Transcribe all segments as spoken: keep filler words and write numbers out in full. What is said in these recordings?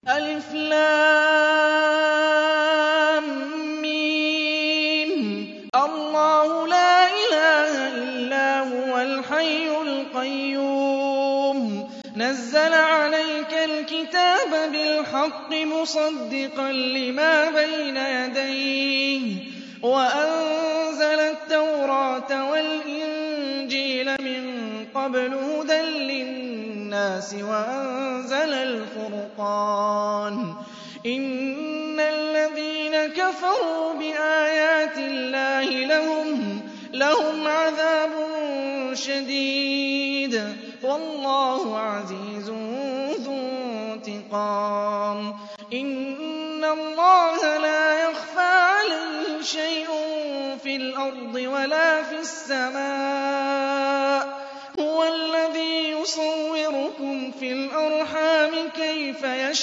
ألف لام ميم الله لا إله إلا هو الحي القيوم نزل عليك الكتاب بالحق مصدقا لما بين يديه وأنزل التوراة والإنجيل من قبل هدى للناس وأنزل الفرقان إن الذين كفروا بآيات الله لهم لهم عذاب شديد والله عزيز ذو انتقام إن الله لا يخفى عليه شيء في الأرض ولا في السماء هو الذي يصوركم في الأرحام كيف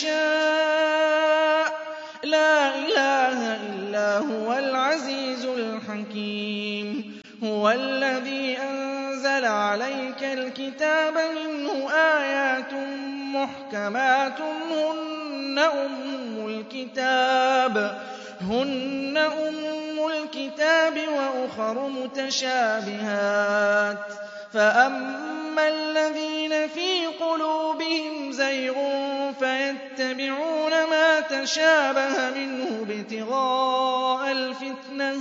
يشاء لا إله إلا هو العزيز الحكيم هو الذي أنزل عليك الكتاب منه آيات محكمات هن أم الكتاب هن أم الكتاب وأخر متشابهات فأما الذين في قلوبهم زيغ فيتبعون ما تشابه منه ابتغاء الفتنة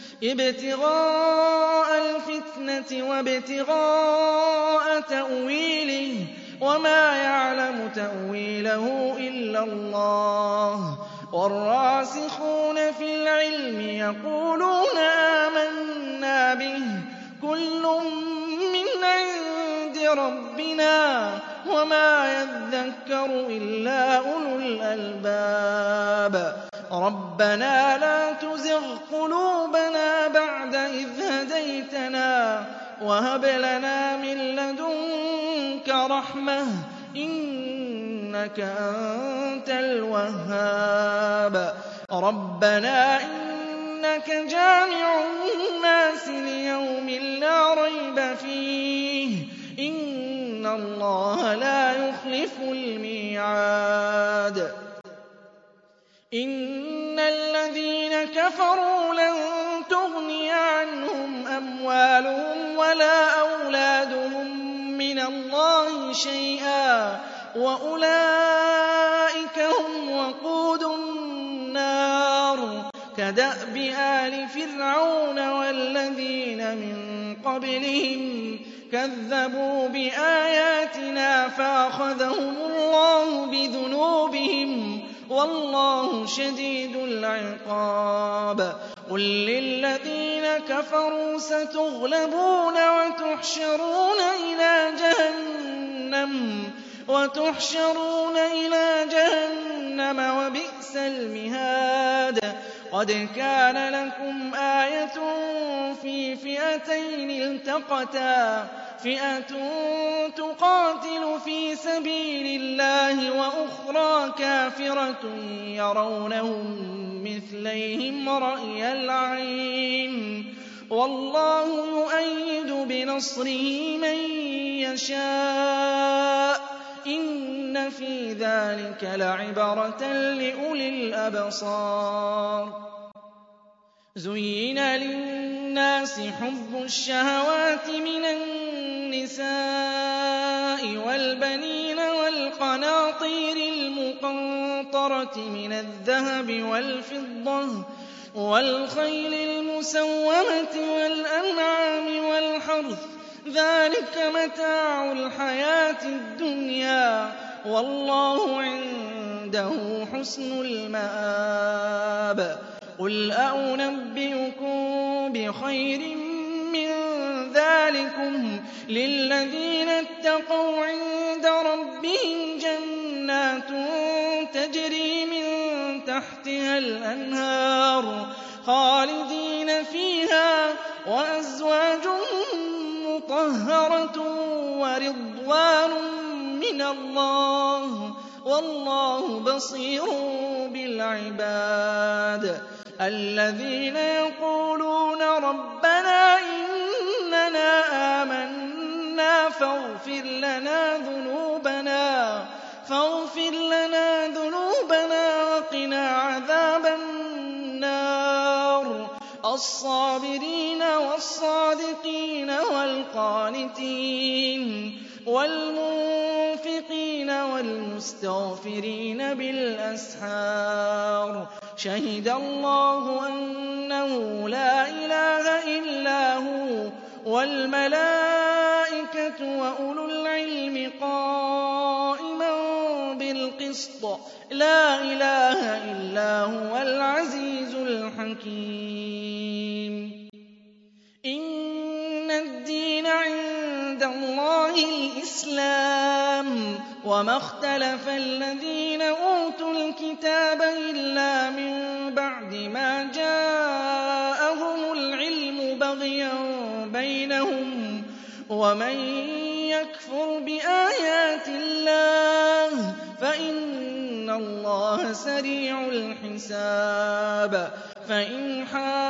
ابتغاء الفتنة وابتغاء تأويله وما يعلم تأويله إلا الله والراسخون في العلم يقولون آمنا به كل من عند ربنا وما يذكر إلا أولو الألباب ربنا لا تزغ قلوبنا بعد إذ هديتنا وهب لنا من لدنك رحمة إنك أنت الوهاب ربنا إنك جامع الناس ليوم لا ريب فيه إن الله لا يخلف الميعاد إن الذين كفروا لن تغني عنهم أموالهم ولا أولادهم من الله شيئا وأولئك هم وقود النار كدأب آل فرعون والذين من قبلهم كذبوا بآياتنا فأخذهم الله بذنوبهم والله شديد العقاب قل للذين كفروا ستغلبون وتحشرون إلى جهنم وتحشرون إلى جهنم وبئس المهاد قد كان لكم آية في فئتين التقتا فئة تقاتل في سبيل الله وأخرى كافرة يرونهم مثليهم رأي العين والله يؤيد بنصره من يشاء إن في ذلك لعبرة لأولي الأبصار زين للناس حب الشهوات من النساء والبنين والقناطير المقنطرة من الذهب والفضة والخيل المسومة والأنعام والحرث ذلك متاع الحياة الدنيا والله عنده حسن المآب قل أنبئكم بخير من ذلكم للذين اتقوا عند ربهم جنات تجري من تحتها الأنهار خالدين فيها وأزواج مطهرة ورضوان من الله والله بصير بالعباد الذين يقولون ربنا إننا آمنا فاغفر لنا ذنوبنا فاغفر لنا ذنوبنا الصابرين والصادقين والقانتين والمنفقين والمستغفرين بالأسحار شهد الله أنه لا إله إلا هو والملائكة وأولو العلم قائما بالقسط لا إله إلا هو العزيز الحكيم إن الدين عند الله الإسلام وما اختلف الذين أوتوا الكتاب إلا من بعد ما جاءهم العلم بغيا بينهم ومن يكفر بآيات الله فإن الله سريع الحساب فإن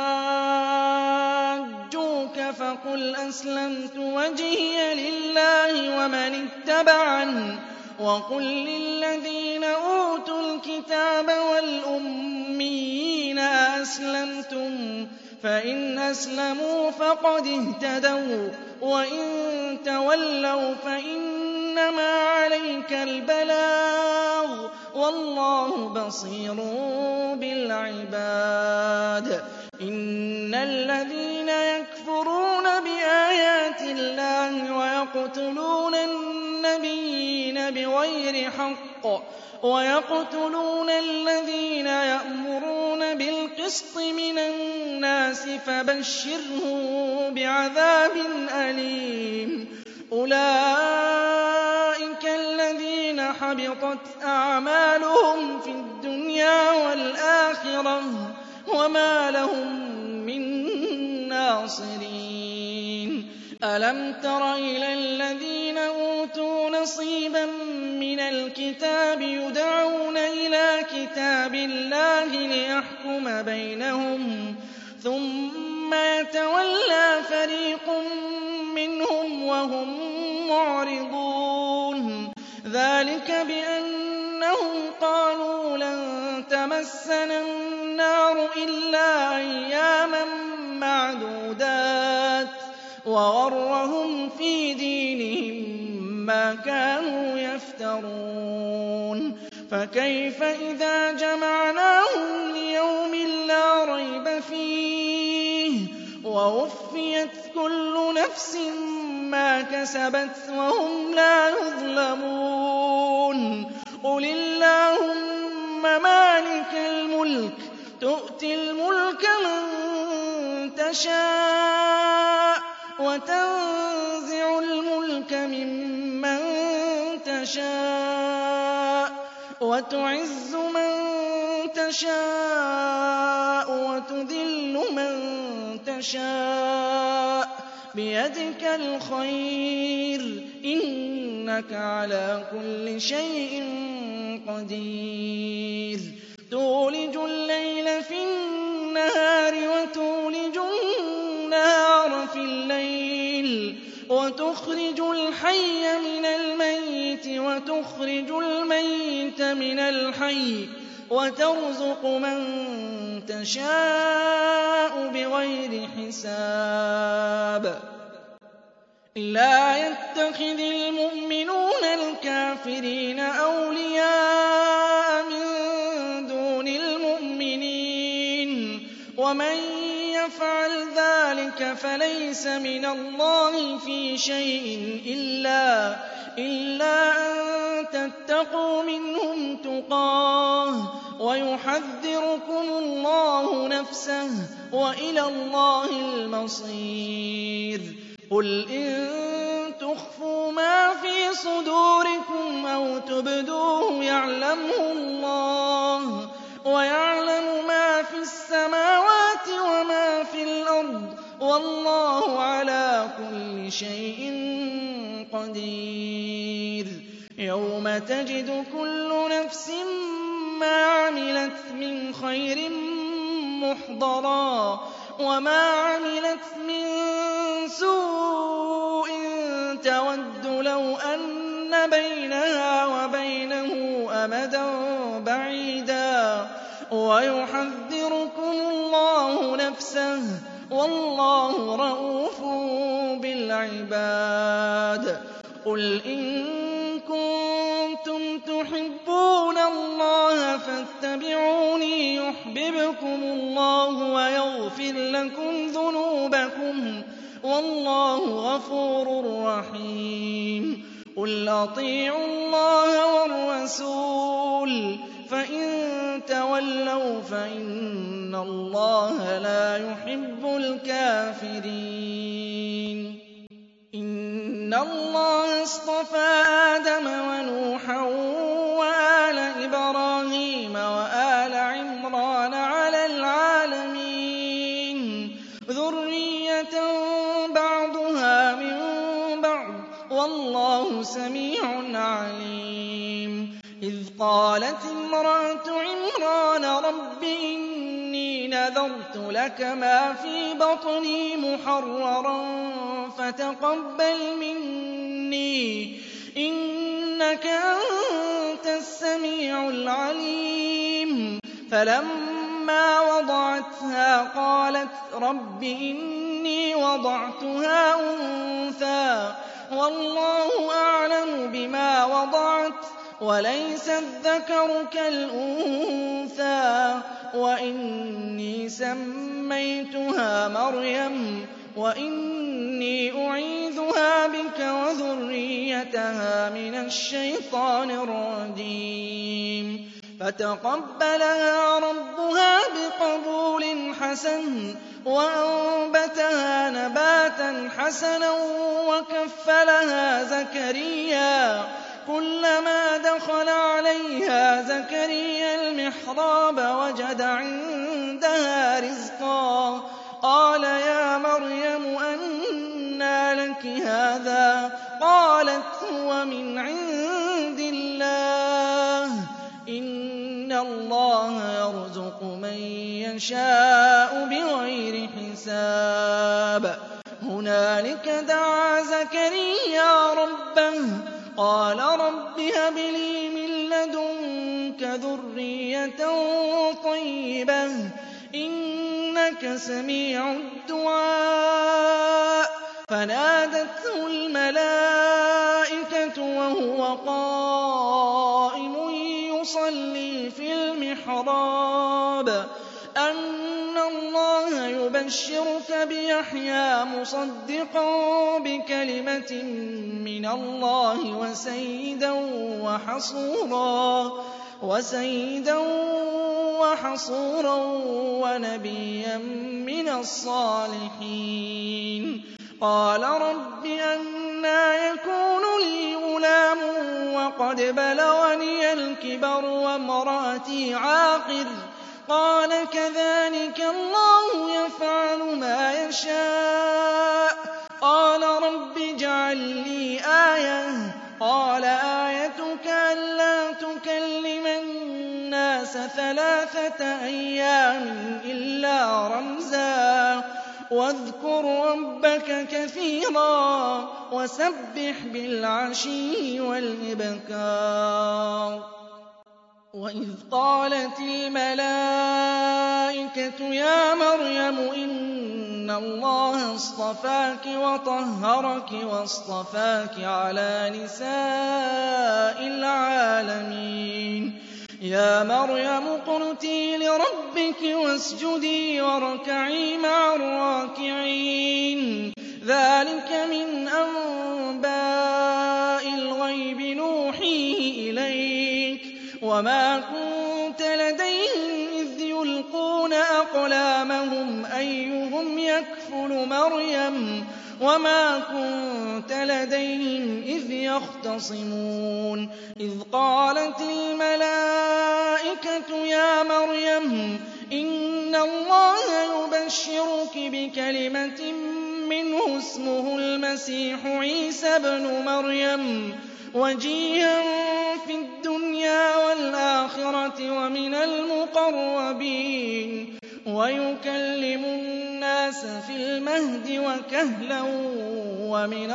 حاجوك فقل أسلمت وجهي لله ومن اتبعني وقل للذين أوتوا الكتاب والأميين أسلمتم فإن أسلموا فقد اهتدوا وإن تولوا فإنما عليك البلاغ والله بصير بالعباد إن الذين يكفرون بآيات الله ويقتلون النبيين بغير حق ويقتلون الذين يأمرون بالقسط من الناس فبشرهم بعذاب أليم أولئك الذين حبطت أعمالهم في الدنيا والآخرة وما لهم من ناصرين ألم تر إلى الذين أوتوا نصيبا من الكتاب يدعون إلى كتاب الله ليحكم بينهم ثم يتولى فريق منهم وهم معرضون ذلك بأنهم قالوا لن تمسنا النار إلا أياما معدودات وغرهم في دينهم ما كانوا يفترون فكيف إذا جمعناهم ليوم لا ريب فيه ووفيت كل نفس ما كسبت وهم لا يظلمون قل اللهم مالك الملك تؤتي الملك من تشاء وتنزع الملك ممن تشاء وتعز من تشاء وتذل من تشاء بيدك الخير إنك على كل شيء قدير تولج الليل في النهار وتولج النهار في الليل وتخرج الحي من الميت وتخرج الميت من الحي وترزق من تشاء بغير حساب لا يتخذ المؤمنون الكافرين أولياء من دون المؤمنين ومن يفعل ذلك فليس من الله في شيء إلا, إلا أن تتقوا منهم تقاه ويحذركم الله نفسه وإلى الله المصير قل إن تخفوا ما في صدوركم أو تبدوه يعلمه الله ويعلم ما في السماوات وما في الأرض والله على كل شيء قدير يوم تجد كل نفس ما عملت من خير محضرا وما عملت من سوء تود لو أن بينها وبينه أمدا بعيدا وَيُحَذِّرُكُمُ اللَّهُ نَفْسَهُ ۗ وَاللَّهُ رَءُوفٌ بِالْعِبَادِ. قُلْ إِن كُنتُمْ تُحِبُّونَ اللَّهَ فَاتَّبِعُونِي يُحْبِبْكُمُ اللَّهُ وَيَغْفِرْ لَكُمْ ذُنُوبَكُمْ ۗ وَاللَّهُ غَفُورٌ رَّحِيمٌ. قُلْ أَطِيعُوا اللَّهَ وَالرَّسُولَ ۖ فَإِن تَوَلَّوْا فَإِنَّ اللَّهَ لَا يُحِبُّ الْكَافِرِينَ. إِنَّ اللَّهَ اصْطَفَىٰ آدَمَ وَنُوحًا وَآلَ إِبْرَاهِيمَ وَآلَ عِمْرَانَ عَلَى الْعَالَمِينَ ذُرِّيَّةً بَعْضُهَا مِن بَعْضٍ ۖ وَاللَّهُ سَمِيعٌ عَلِيمٌ. إِذْ قَالَتِ امْرَأَتُ عِمْرَانَ رَبِّ إِنِّي نَذَرْتُ لَكَ مَا فِي بَطْنِي مُحَرَّرًا فَتَقَبَّلْ مِنِّي ۖ إِنَّكَ أَنتَ السَّمِيعُ الْعَلِيمُ. فَلَمَّا وَضَعَتْهَا قَالَتْ رَبِّ إِنِّي وَضَعْتُهَا أُنثَىٰ وَاللَّهُ أَعْلَمُ بِمَا وَضَعَتْ وَلَيْسَ الذَّكَرُ كَالْأُنثَىٰ وَإِنِّي سَمَّيْتُهَا مَرْيَمَ وَإِنِّي أُعِيذُهَا بِكَ وَذُرِّيَّتَهَا مِنَ الشَّيْطَانِ الرَّجِيمِ. فَتَقَبَّلَهَا رَبُّهَا بِقَبُولٍ حَسَنٍ وَأَنبَتَهَا نَبَاتًا حَسَنًا وَكَفَّلَهَا زَكَرِيَّا. كُلَّمَا دَخَلَ عَلَيْهَا زَكَرِيَّا الْمِحْرَابَ وَجَدَ عِندَهَا رِزْقًا. قَالَ يَا مَرْيَمُ أَنَّىٰ لَكِ هَٰذَا ۖ قَالَتْ هُوَ مِنْ عِندِ اللَّهِ ۖ إِنَّ اللَّهَ يَرْزُقُ مَن يَشَاءُ بِغَيْرِ حِسَابٍ. هُنَالِكَ دَعَا زَكَرِيَّا رَبَّهُ قَالَ رَبِّ هَبْ لِي مِن لَّدُنكَ ذُرِّيَّةً طَيِّبَةً ۖ إِنَّكَ سَمِيعُ الدُّعَاءِ. فَنَادَتْهُ الْمَلَائِكَةُ وَهُوَ قَائِمٌ يُصَلِّي فِي الْمِحْرَابِ أَنَّ اللَّهَ يُبَشِّرُكَ بِيَحْيَىٰ مُصَدِّقًا بِكَلِمَةٍ مِّنَ اللَّهِ وَسَيِّدًا وَحَصُورًا وَسَيِّدًا وَحَصُورًا وَنَبِيًّا مِّنَ الصَّالِحِينَ. قَالَ رَبِّ أَنَّىٰ يَكُونُ لِي غُلَامٌ وَقَدْ بَلَغَنِيَ الْكِبَرُ وَامْرَأَتِي عَاقِرٌ. قَالَ كَذَٰلِكَ اللَّهُ يَفْعَلُ مَا يَشَاءُ. قَالَ رَبِّ اجْعَل لِّي آيَةً. قَالَ آيَتُكَ أَلَّا تُكَلِّمَ النَّاسَ ثَلَاثَةَ أَيَّامٍ إِلَّا رَمْزًا ۗ وَاذْكُر رَّبَّكَ كَثِيرًا وَسَبِّحْ بِالْعَشِيِّ وَالْإِبْكَارِ. وَإِذْ قَالَتِ الْمَلَائِكَةُ يَا مَرْيَمُ إِنَّ اللَّهَ اصْطَفَاكِ وَطَهَّرَكِ وَاصْطَفَاكِ عَلَىٰ نِسَاءِ الْعَالَمِينَ. يَا مَرْيَمُ اقْنُتِي لِرَبِّكِ وَاسْجُدِي وَارْكَعِي مَعَ الرَّاكِعِينَ. ذَٰلِكَ مِنْ أَنبَاءِ الْغَيْبِ نُوحِيهِ إِلَيْكَ ۖ وَمَا كُنتَ لَدَيْهِمْ إِذْ يُلْقُونَ أَقْلَامَهُمْ أَيُّهُمْ يَكْفُلُ مَرْيَمَ وَمَا كُنتَ لَدَيْهِمْ إِذْ يَخْتَصِمُونَ. إِذْ قَالَتِ الْمَلَائِكَةُ يَا مَرْيَمُ إِنَّ اللَّهَ يُبَشِّرُكِ بِكَلِمَةٍ مِّنْهُ اسْمُهُ الْمَسِيحُ عِيسَى ابْنُ مَرْيَمَ وَجِيهًا فِي الدُّنْيَا وَالْآخِرَةِ وَمِنَ الْمُقَرَّبِينَ وَيُكَلِّمُ النَّاسَ فِي الْمَهْدِ وَكَهْلًا وَمِنَ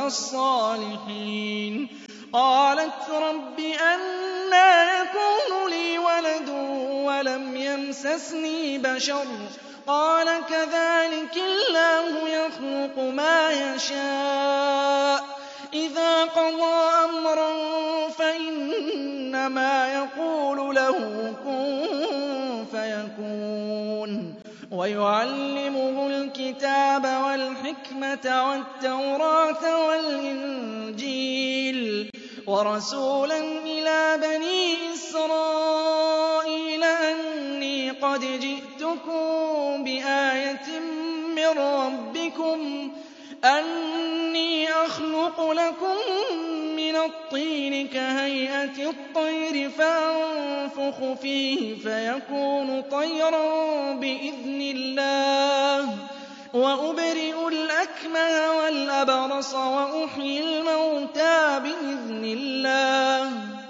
الصَّالِحِينَ. قَالَتْ رَبِّ أَنَّىٰ يَكُونُ لِي وَلَدٌ وَلَمْ يَمْسَسْنِي بَشَرٌ قَالَ كَذَٰلِكِ اللَّهُ يَخْلُقُ مَا يَشَاءُ ۚ إِذَا قَضَىٰ أَمْرًا فَإِنَّمَا يَقُولُ لَهُ كُن فَيَكُونُ. وَيُعَلِّمُهُ الْكِتَابَ وَالْحِكْمَةَ وَالتَّوْرَاةَ وَالْإِنجِيلَ وَرَسُولًا إِلَىٰ بَنِي إِسْرَائِيلَ أَنِّي قَدْ جِئْتُكُم بِآيَةٍ مِّن رَّبِّكُمْ أَنِّي أَخْلُقُ لَكُم مِّنَ الطِّينِ كَهَيْئَةِ الطَّيْرِ فَأَنفُخُ فِيهِ فَيَكُونُ طَيْرًا بِإِذْنِ اللَّهِ وَأُبْرِئُ الْأَكْمَهَ وَالْأَبْرَصَ وَأُحْيِي الْمَوْتَىٰ بِإِذْنِ اللَّهِ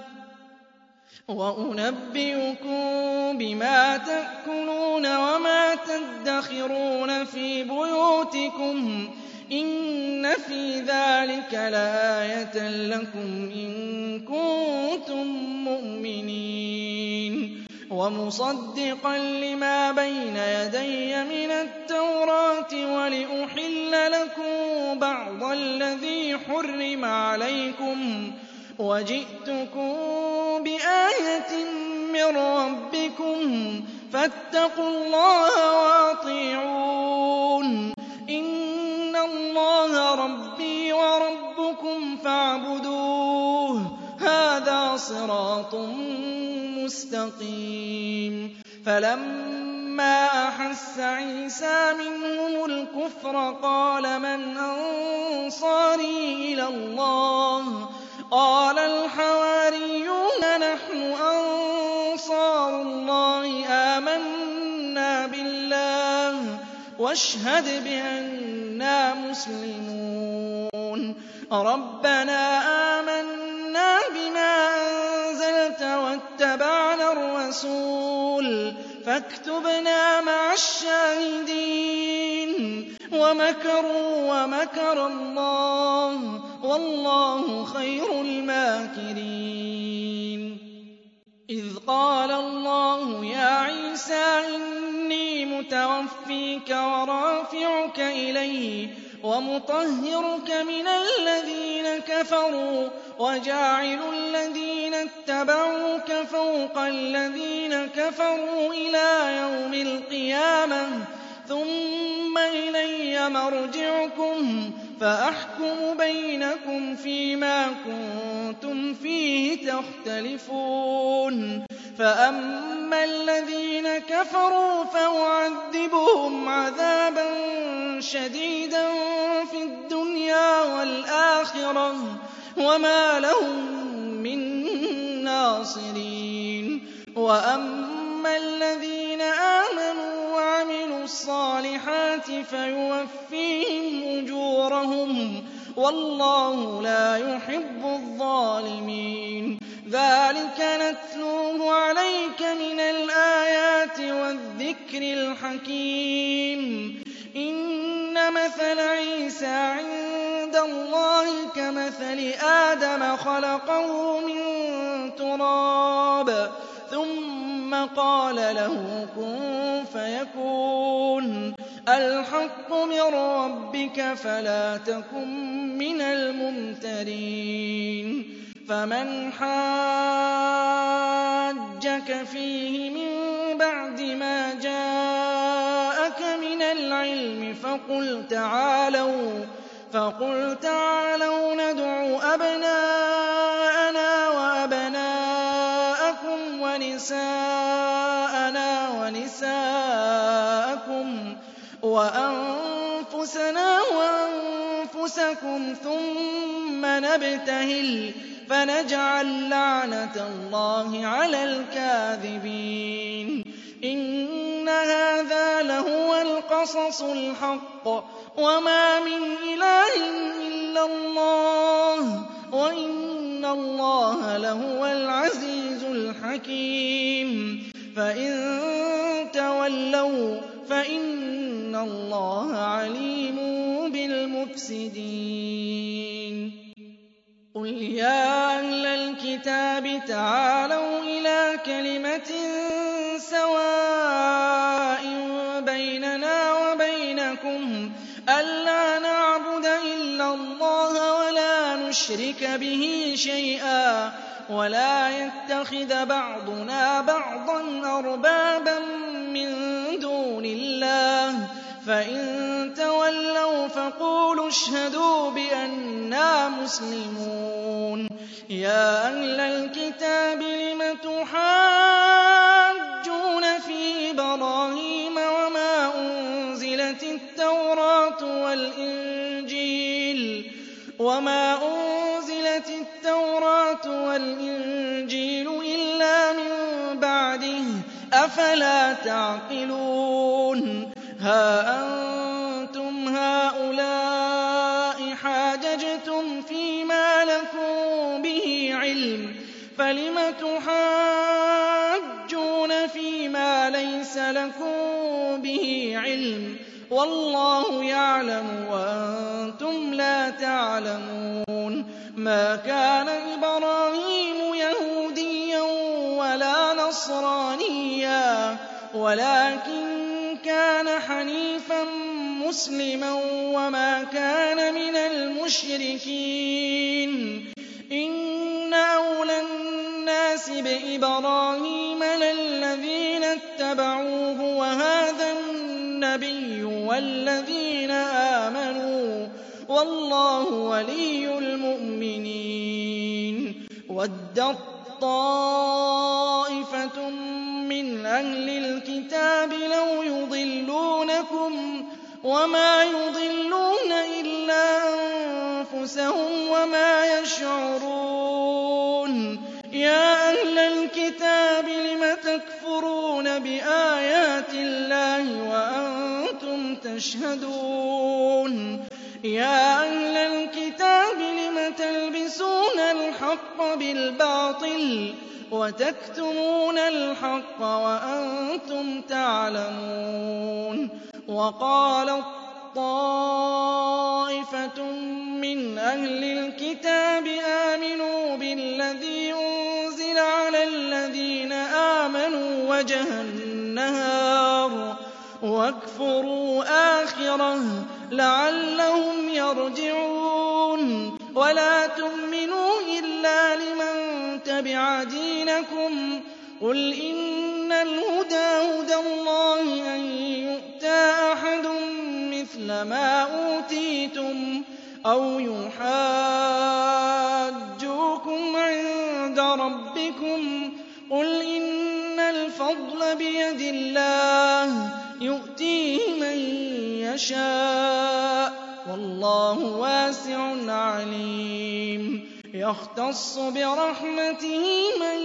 وَأُنَبِّئُكُم بِمَا تَأْكُلُونَ وَمَا تَدَّخِرُونَ فِي بُيُوتِكُمْ ۚ إِنَّ فِي ذَٰلِكَ لَآيَةً لَّكُمْ إِن كُنتُم مُّؤْمِنِينَ. وَمُصَدِّقًا لِّمَا بَيْنَ يَدَيَّ مِنَ التَّوْرَاةِ وَلِأُحِلَّ لَكُم بَعْضَ الَّذِي حُرِّمَ عَلَيْكُمْ ۚ وَجِئْتُكُم بِآيَةٍ مِّن رَّبِّكُمْ فَاتَّقُوا اللَّهَ وَأَطِيعُونِ. إِنَّ اللَّهَ رَبِّي وَرَبُّكُمْ فَاعْبُدُوهُ ۚ هَٰذَا صِرَاطٌ مُّسْتَقِيمٌ. فَلَمَّا أَحَسَّ عِيسَىٰ مِنْهُمُ الْكُفْرَ قَالَ مَنْ أَنصَارِي إِلَى اللَّهِ ۖ قَالَ الْحَوَارِيُّونَ نَحْنُ أَنصَارُ اللَّهِ آمَنَّا بِاللَّهِ وَاشْهَدْ بِأَنَّا مُسْلِمُونَ. رَبَّنَا آمَنَّا بِمَا أَنزَلْتَ وَاتَّبَعْنَا الرَّسُولَ فَاكْتُبْنَا مَعَ الشَّاهِدِينَ. وَمَكَرُوا وَمَكَرَ اللَّهُ ۖ وَاللَّهُ خَيْرُ الْمَاكِرِينَ. إِذْ قَالَ اللَّهُ يَا عِيسَىٰ إِنِّي مُتَوَفِّيكَ وَرَافِعُكَ إِلَيَّ وَمُطَهِّرُكَ مِنَ الَّذِينَ كَفَرُوا وَجَاعِلُ الَّذِينَ اتَّبَعُوكَ فَوْقَ الَّذِينَ كَفَرُوا إِلَىٰ يَوْمِ الْقِيَامَةِ ۖ ثُمَّ إِلَيَّ مَرْجِعُكُمْ فَأَحْكُمُ بَيْنَكُمْ فِيمَا كُنتُمْ فِيهِ تَخْتَلِفُونَ. فَأَمَّا الَّذِينَ كَفَرُوا فَأُعَذِّبُهُمْ عَذَابًا شَدِيدًا في الدُّنْيَا وَالْآخِرَةِ وَمَا لَهُم مِّن نَّاصِرِينَ. وَأَمَّا الَّذِينَ آمَنُوا وَعَمِلُوا الصَّالِحَاتِ فَيُوَفِّيهِمْ أُجُورَهُمْ ۗ وَاللَّهُ لَا يُحِبُّ الظَّالِمِينَ. ذَٰلِكَ نَتْلُوهُ عَلَيْكَ مِنَ الْآيَاتِ وَالذِّكْرِ الْحَكِيمِ. إِنَّ مَثَلَ عِيسَىٰ عِندَ اللَّهِ كَمَثَلِ آدَمَ خَلَقَهُ مِن تُرَابٍ ثُمَّ قَالَ لَهُ كُن فَيَكُونُ. الْحَقُّ مِن رَّبِّكَ فَلَا تَكُن مِّنَ الْمُمْتَرِينَ. فَمَنْ حَاجَّكَ فِيهِ مِن بَعْدِ مَا جَاءَكَ مِنَ الْعِلْمِ فَقُلْ تَعَالَوْا فَقُلْ تَعَالَوْا نَدْعُ أَبْنَاءَنَا وَأَبْنَاءَكُمْ وَنِسَاءَنَا وَنِسَاءَكُمْ وَأَنفُسَنَا وَأَنفُسَكُمْ ثُمَّ نَبْتَهِلْ فَنَجْعَل لَّعْنَتَ اللَّهِ عَلَى الْكَاذِبِينَ. إِنَّ هَٰذَا لَهُوَ الْقَصَصُ الْحَقُّ ۚ وَمَا مِنْ إِلَٰهٍ إِلَّا اللَّهُ ۚ وَإِنَّ اللَّهَ لَهُوَ الْعَزِيزُ الْحَكِيمُ. فَإِن تَوَلَّوْا فَإِنَّ اللَّهَ عَلِيمٌ بِالْمُفْسِدِينَ. قُلْ يَا أَهْلَ الْكِتَابِ تَعَالَوْا إِلَىٰ كَلِمَةٍ سَوَاءٍ بَيْنَنَا وَبَيْنَكُمْ أَلَّا نَعْبُدَ إِلَّا اللَّهَ وَلَا نُشْرِكَ بِهِ شَيْئًا وَلَا يَتَّخِذَ بَعْضُنَا بَعْضًا أَرْبَابًا مِّن دُونِ اللَّهِ ۚ فَإِن تَوَلَّوْا فَقُولُوا اشْهَدُوا بِأَنَّا مُسْلِمُونَ يَا أَهْلَ الْكِتَابِ لِمَ تُحَاجُّونَ فِي إِبْرَاهِيمَ وَمَا أُنزِلَتِ التَّوْرَاةُ وَالْإِنجِيلُ وَمَا أُنزِلَتِ التَّوْرَاةُ وَالْإِنجِيلُ إِلَّا مِن بَعْدِهِ ۚ أَفَلَا تَعْقِلُونَ هَا أَنتُمْ هَٰؤُلَاءِ حَاجَجْتُمْ فِيمَا لَكُم بِهِ عِلْمٌ فَلِمَ تُحَاجُّونَ فِيمَا لَيْسَ لَكُم بِهِ عِلْمٌ ۚ وَاللَّهُ يَعْلَمُ وَأَنتُمْ لَا تَعْلَمُونَ مَا كَانَ إِبْرَاهِيمُ يَهُودِيًّا وَلَا نَصْرَانِيًّا وَلَٰكِن كَانَ حَنِيفًا مُّسْلِمًا وَمَا كَانَ مِنَ الْمُشْرِكِينَ إِنَّ أَوْلَى النَّاسِ بِإِبْرَاهِيمَ لَلَّذِينَ اتَّبَعُوهُ وَهَٰذَا النَّبِيُّ وَالَّذِينَ آمَنُوا ۗ وَاللَّهُ وَلِيُّ الْمُؤْمِنِينَ وَدَّت طَّائِفَةٌ مِّنْ أَهْلِ الْكِتَابِ لَوْ يُضِلُّونَكُمْ وَمَا يُضِلُّونَ إِلَّا أَنفُسَهُمْ وَمَا يَشْعُرُونَ يَا أَهْلَ الْكِتَابِ لِمَ تَكْفُرُونَ بِآيَاتِ اللَّهِ وَأَنتُمْ تَشْهَدُونَ يَا أَهْلَ الْكِتَابِ لِمَ تَلْبِسُونَ الْحَقَّ بِالْبَاطِلِ وَتَكْتُمُونَ الْحَقَّ وَأَنتُمْ تَعْلَمُونَ وَقَالَت طَّائِفَةٌ مِّنْ أَهْلِ الْكِتَابِ آمِنُوا بِالَّذِي أُنزِلَ عَلَى الَّذِينَ آمَنُوا وَجْهَ النَّهَارِ وَاكْفُرُوا آخِرَهُ لَعَلَّهُمْ يَرْجِعُونَ وَلَا تُؤْمِنُوا إِلَّا لِمَن تَبِعَ دِينَكُمْ قُلْ إِنَّ الْهُدَىٰ هُدَى اللَّهِ أَن يُؤْتَىٰ أَحَدٌ مِّثْلَ مَا أُوتِيتُمْ أَوْ يُحَاجُّوكُمْ عِندَ رَبِّكُمْ قُلْ إِنَّ الْفَضْلَ بِيَدِ اللَّهِ يُؤْتِيهِ مَن يَشَاءُ ۗ وَاللَّهُ وَاسِعٌ عَلِيمٌ يَخْتَصُّ بِرَحْمَتِهِ مَن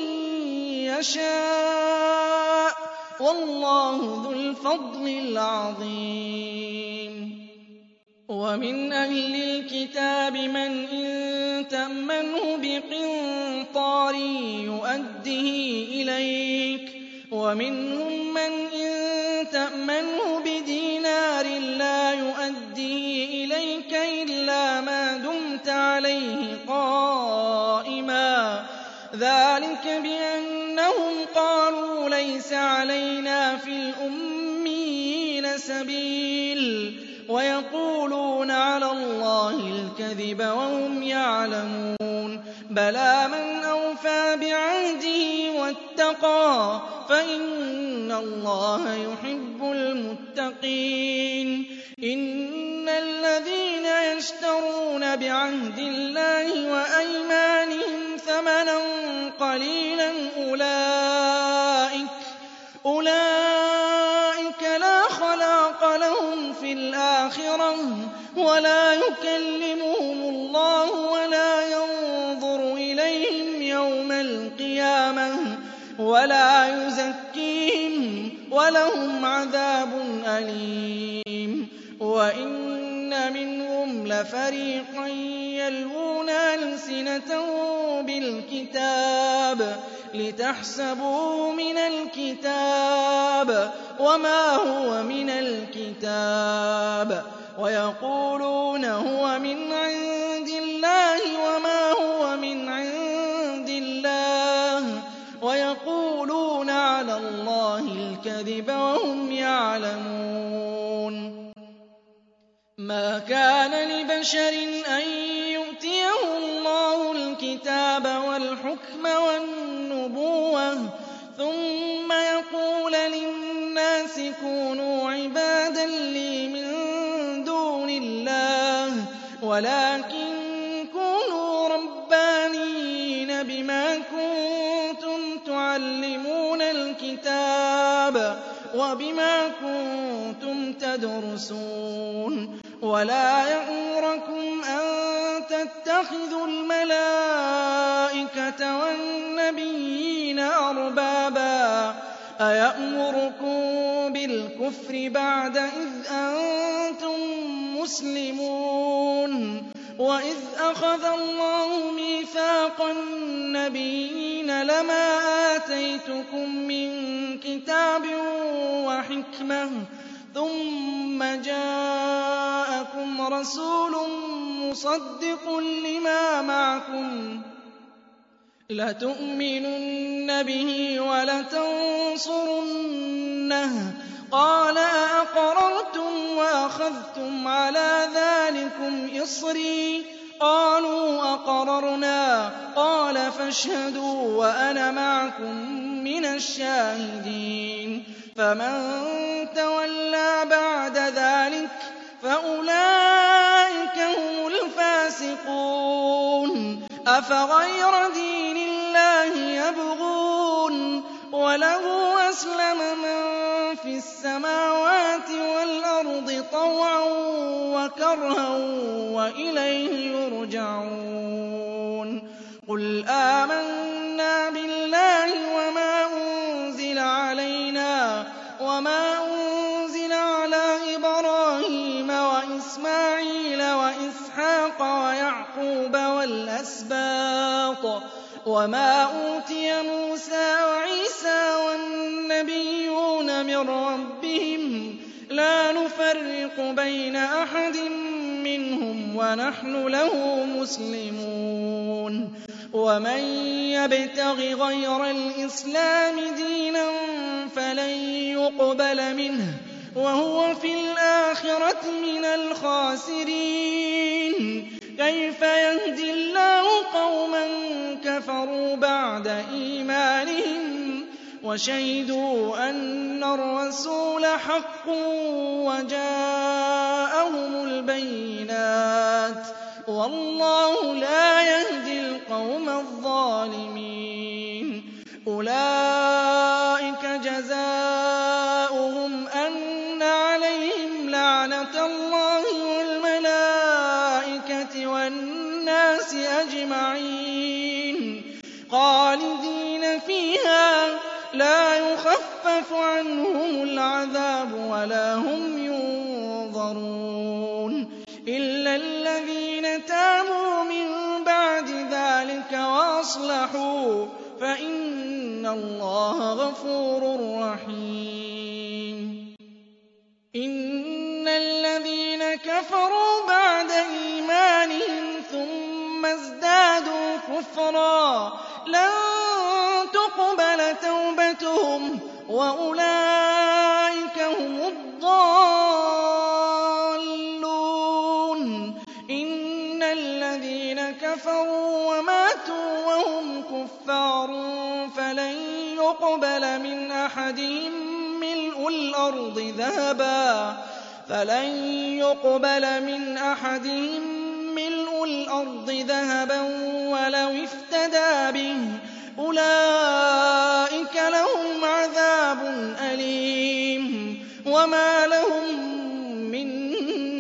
يَشَاءُ ۗ وَاللَّهُ ذُو الْفَضْلِ الْعَظِيمِ وَمِنْ أَهْلِ الْكِتَابِ مَنْ إِن تَأْمَنْهُ بِقِنطَارٍ يُؤَدِّهِ إِلَيْكَ وَمِنْهُم مَّنْ إِن تَأْمَنْهُ بِدِينَارٍ لَّا يُؤَدِّهِ إِلَيْكَ إِلَّا مَا دُمْتَ عَلَيْهِ قَائِمًا ۗ ذَٰلِكَ بِأَنَّهُمْ قَالُوا لَيْسَ عَلَيْنَا فِي الْأُمِّيِّينَ سَبِيلٌ وَيَقُولُونَ عَلَى اللَّهِ الْكَذِبَ وَهُمْ يَعْلَمُونَ بَلَىٰ مَنْ أَوْفَىٰ بِعَهْدِهِ وَاتَّقَىٰ فَإِنَّ اللَّهَ يُحِبُّ الْمُتَّقِينَ إِنَّ الَّذِينَ يَشْتَرُونَ بِعَهْدِ اللَّهِ وَأَيْمَانِهِمْ ثَمَنًا قَلِيلًا أُولَٰئِكَ أُولَٰئِكَ لَا خَلَاقَ لَهُمْ فِي الْآخِرَةِ وَلَا يُكَلِّمُهُمُ اللَّهُ وَلَا يَنظُرُ إِلَيْهِمْ يَوْمَ الْقِيَامَةِ وَلَا يُزَكِّيهِمْ وَلَهُمْ عَذَابٌ أَلِيمٌ وَإِنَّ مِنْهُمْ لَفَرِيقًا يَلْوُونَ أَلْسِنَتَهُم بِالْكِتَابِ لِتَحْسَبُوهُ مِنَ الْكِتَابِ وَمَا هُوَ مِنَ الْكِتَابِ وَيَقُولُونَ هُوَ مِنْ عِندِ اللَّهِ وَمَا هُوَ مِنْ عِندِ اللَّهِ وَيَقُولُونَ عَلَى اللَّهِ الْكَذِبَ وَهُمْ يَعْلَمُونَ مَا كَانَ لِبَشَرٍ أَن يُؤْتِيَهُ اللَّهُ الْكِتَابَ وَالْحُكْمَ وَالنُّبُوَّةَ ثُمَّ يَقُولَ لِلنَّاسِ كُونُوا عِبَادًا لِّي مِن دُونِ اللَّهِ وَلَٰكِن كُونُوا رَبَّانِيِّينَ بِمَا كُنتُمْ تُعَلِّمُونَ الْكِتَابَ وَبِمَا كُنتُمْ تَدْرُسُونَ وَلَا يَأْمُرَكُمْ أَن تَتَّخِذُوا الْمَلَائِكَةَ وَالنَّبِيِّينَ أَرْبَابًا أَيَأْمُرُكُم بِالْكُفْرِ بَعْدَ إِذْ أَنتُم مُّسْلِمُونَ وَإِذْ أَخَذَ اللَّهُ مِيثَاقَ النَّبِيِّينَ لَمَا آتَيْتُكُم مِّن كِتَابٍ وَحِكْمَةٍ ثُمَّ جَاءَكُمْ رَسُولٌ مُّصَدِّقٌ لِّمَا مَعَكُمْ لَتُؤْمِنُنَّ بِهِ وَلَتَنصُرُنَّهُ قَالَ أَأَقْرَرْتُمْ وَأَخَذْتُمْ عَلَىٰ ذَٰلِكُمْ إِصْرِي قَالُوا أَقْرَرْنَا قَالَ فَاشْهَدُوا وَأَنَا مَعَكُم مِّنَ الشَّاهِدِينَ فَمَن تَوَلَّىٰ بَعْدَ ذَٰلِكَ فَأُولَٰئِكَ هُمُ الْفَاسِقُونَ أَفَغَيْرَ دِينِ اللَّهِ يَبْغُونَ وَلَهُ أَسْلَمَ مَن فِي السَّمَاوَاتِ وَالْأَرْضِ طَوْعًا وَكَرْهًا وَإِلَيْهِ يُرْجَعُونَ قُلْ آمَنَّا بِاللَّهِ وَمَا أُنزِلَ عَلَيْنَا وَمَا أُنزِلَ عَلَىٰ إِبْرَاهِيمَ وَإِسْمَاعِيلَ وَإِسْحَاقَ وَيَعْقُوبَ وَالْأَسْبَاطِ وَمَا أُوتِيَ مُوسَىٰ وَعِيسَىٰ وَالنَّبِيُّونَ مِن رَّبِّهِمْ لَا نُفَرِّقُ بَيْنَ أَحَدٍ مِّنْهُمْ وَنَحْنُ لَهُ مُسْلِمُونَ وَمَن يَبْتَغِ غَيْرَ الْإِسْلَامِ دِينًا فَلَن يُقْبَلَ مِنْهُ وَهُوَ فِي الْآخِرَةِ مِنَ الْخَاسِرِينَ كَيْفَ يَهْدِي اللَّهُ قَوْمًا كَفَرُوا بَعْدَ إِيمَانِهِمْ وَشَهِدُوا أَنَّ الرَّسُولَ حَقٌّ وَجَاءَهُمُ الْبَيِّنَاتُ وَاللَّهُ لَا يَهْدِي الْقَوْمَ الظَّالِمِينَ أُولَٰئِكَ جَزَاؤُهُمْ أَنَّ عَلَيْهِمْ لَعْنَةَ اللَّهِ وَالْمَلَائِكَةِ وَالنَّاسِ أَجْمَعِينَ خَالِدِينَ فِيهَا لَا يُخَفَّفُ عَنْهُمُ الْعَذَابُ وَلَا هُمْ يُنظَرُونَ إِلَّا الَّذِينَ تَابُوا مِن بَعْدِ ذَٰلِكَ وَأَصْلَحُوا فَإِنَّ اللَّهَ غَفُورٌ رَّحِيمٌ إِنَّ الَّذِينَ كَفَرُوا بَعْدَ إِيمَانِهِمْ ثُمَّ ازْدَادُوا كُفْرًا لَّن تُقْبَلَ تَوْبَتُهُمْ وَأُولَٰئِكَ هُمُ الضَّالُّونَ إِنَّ الَّذِينَ كَفَرُوا وَمَاتُوا وَهُمْ كُفَّارٌ فَلَن يُقْبَلَ مِنْ أَحَدِهِم مِّلْءُ الْأَرْضِ ذَهَبًا فَلَن يُقْبَلَ مِنْ أَحَدِهِم مِّلْءُ الْأَرْضِ ذَهَبًا وَلَوِ افْتَدَىٰ بِهِ أُولَٰئِكَ لَهُمْ عَذَابٌ أَلِيمٌ وَمَا لَهُم مِّن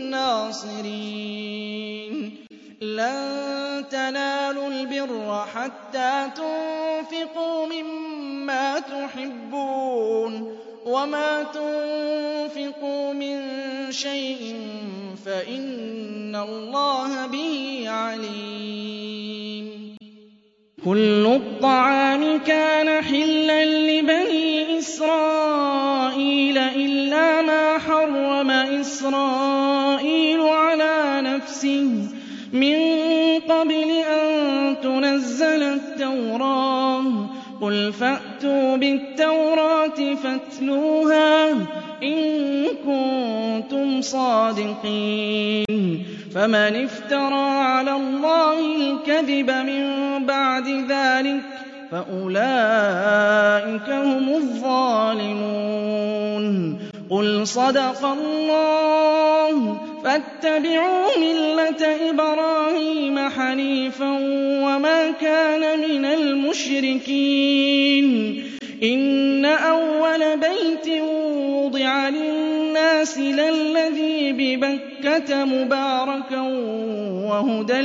نَّاصِرِينَ لَن تَنَالُوا الْبِرَّ حَتَّىٰ تُنفِقُوا مِمَّا تُحِبُّونَ وَمَا تُنفِقُوا مِن شَيْءٍ فَإِنَّ اللَّهَ بِهِ عَلِيمٌ كُلُّ الطَّعَامِ كَانَ حِلًّا لِّبَنِي إِسْرَائِيلَ إِلَّا مَا حَرَّمَ إِسْرَائِيلُ عَلَىٰ نَفْسِهِ مِن قَبْلِ أَن تُنَزَّلَ التَّوْرَاةُ قُلْ فَأْتُوا فَأْتُوا بِالتَّوْرَاةِ فَاتْلُوهَا إِن كُنتُمْ صَادِقِينَ فَمَنِ افْتَرَىٰ عَلَى اللَّهِ الْكَذِبَ مِن بَعْدِ ذَٰلِكَ فَأُولَٰئِكَ هُمُ الظَّالِمُونَ قُلْ صَدَقَ اللَّهُ فَاتَّبِعُوا مِلَّةَ إِبْرَاهِيمَ حَنِيفًا وَمَا كَانَ مِنَ الْمُشْرِكِينَ إِنَّ أَوَّلَ بَيْتٍ وُضِعَ لِلنَّاسِ لَلَّذِي بِبَكَّةَ مُبَارَكًا وَهُدًى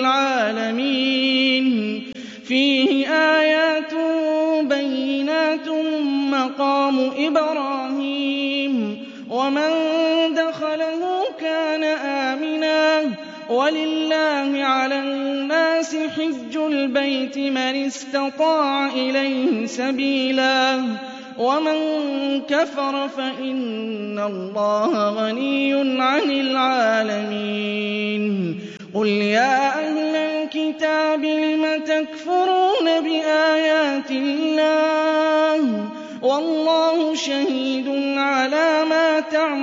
لِّلْعَالَمِينَ فِيهِ آيَاتٌ بَيِّنَاتٌ مَّقَامُ إِبْرَاهِيمَ وَمَن دَخَلَهُ كَانَ آمِنًا وَلِلَّهِ عَلَى النَّاسِ حِجُّ الْبَيْتِ مَنِ اسْتَطَاعَ إِلَيْهِ سَبِيلًا وَمَن كَفَرَ فَإِنَّ اللَّهَ غَنِيٌّ عَنِ الْعَالَمِينَ قُلْ يَا أَهْلَ الْكِتَابِ لِمَ تَكْفُرُونَ بِآيَاتِ اللَّهِ وَاللَّهُ شَهِيدٌ عَلَىٰ مَا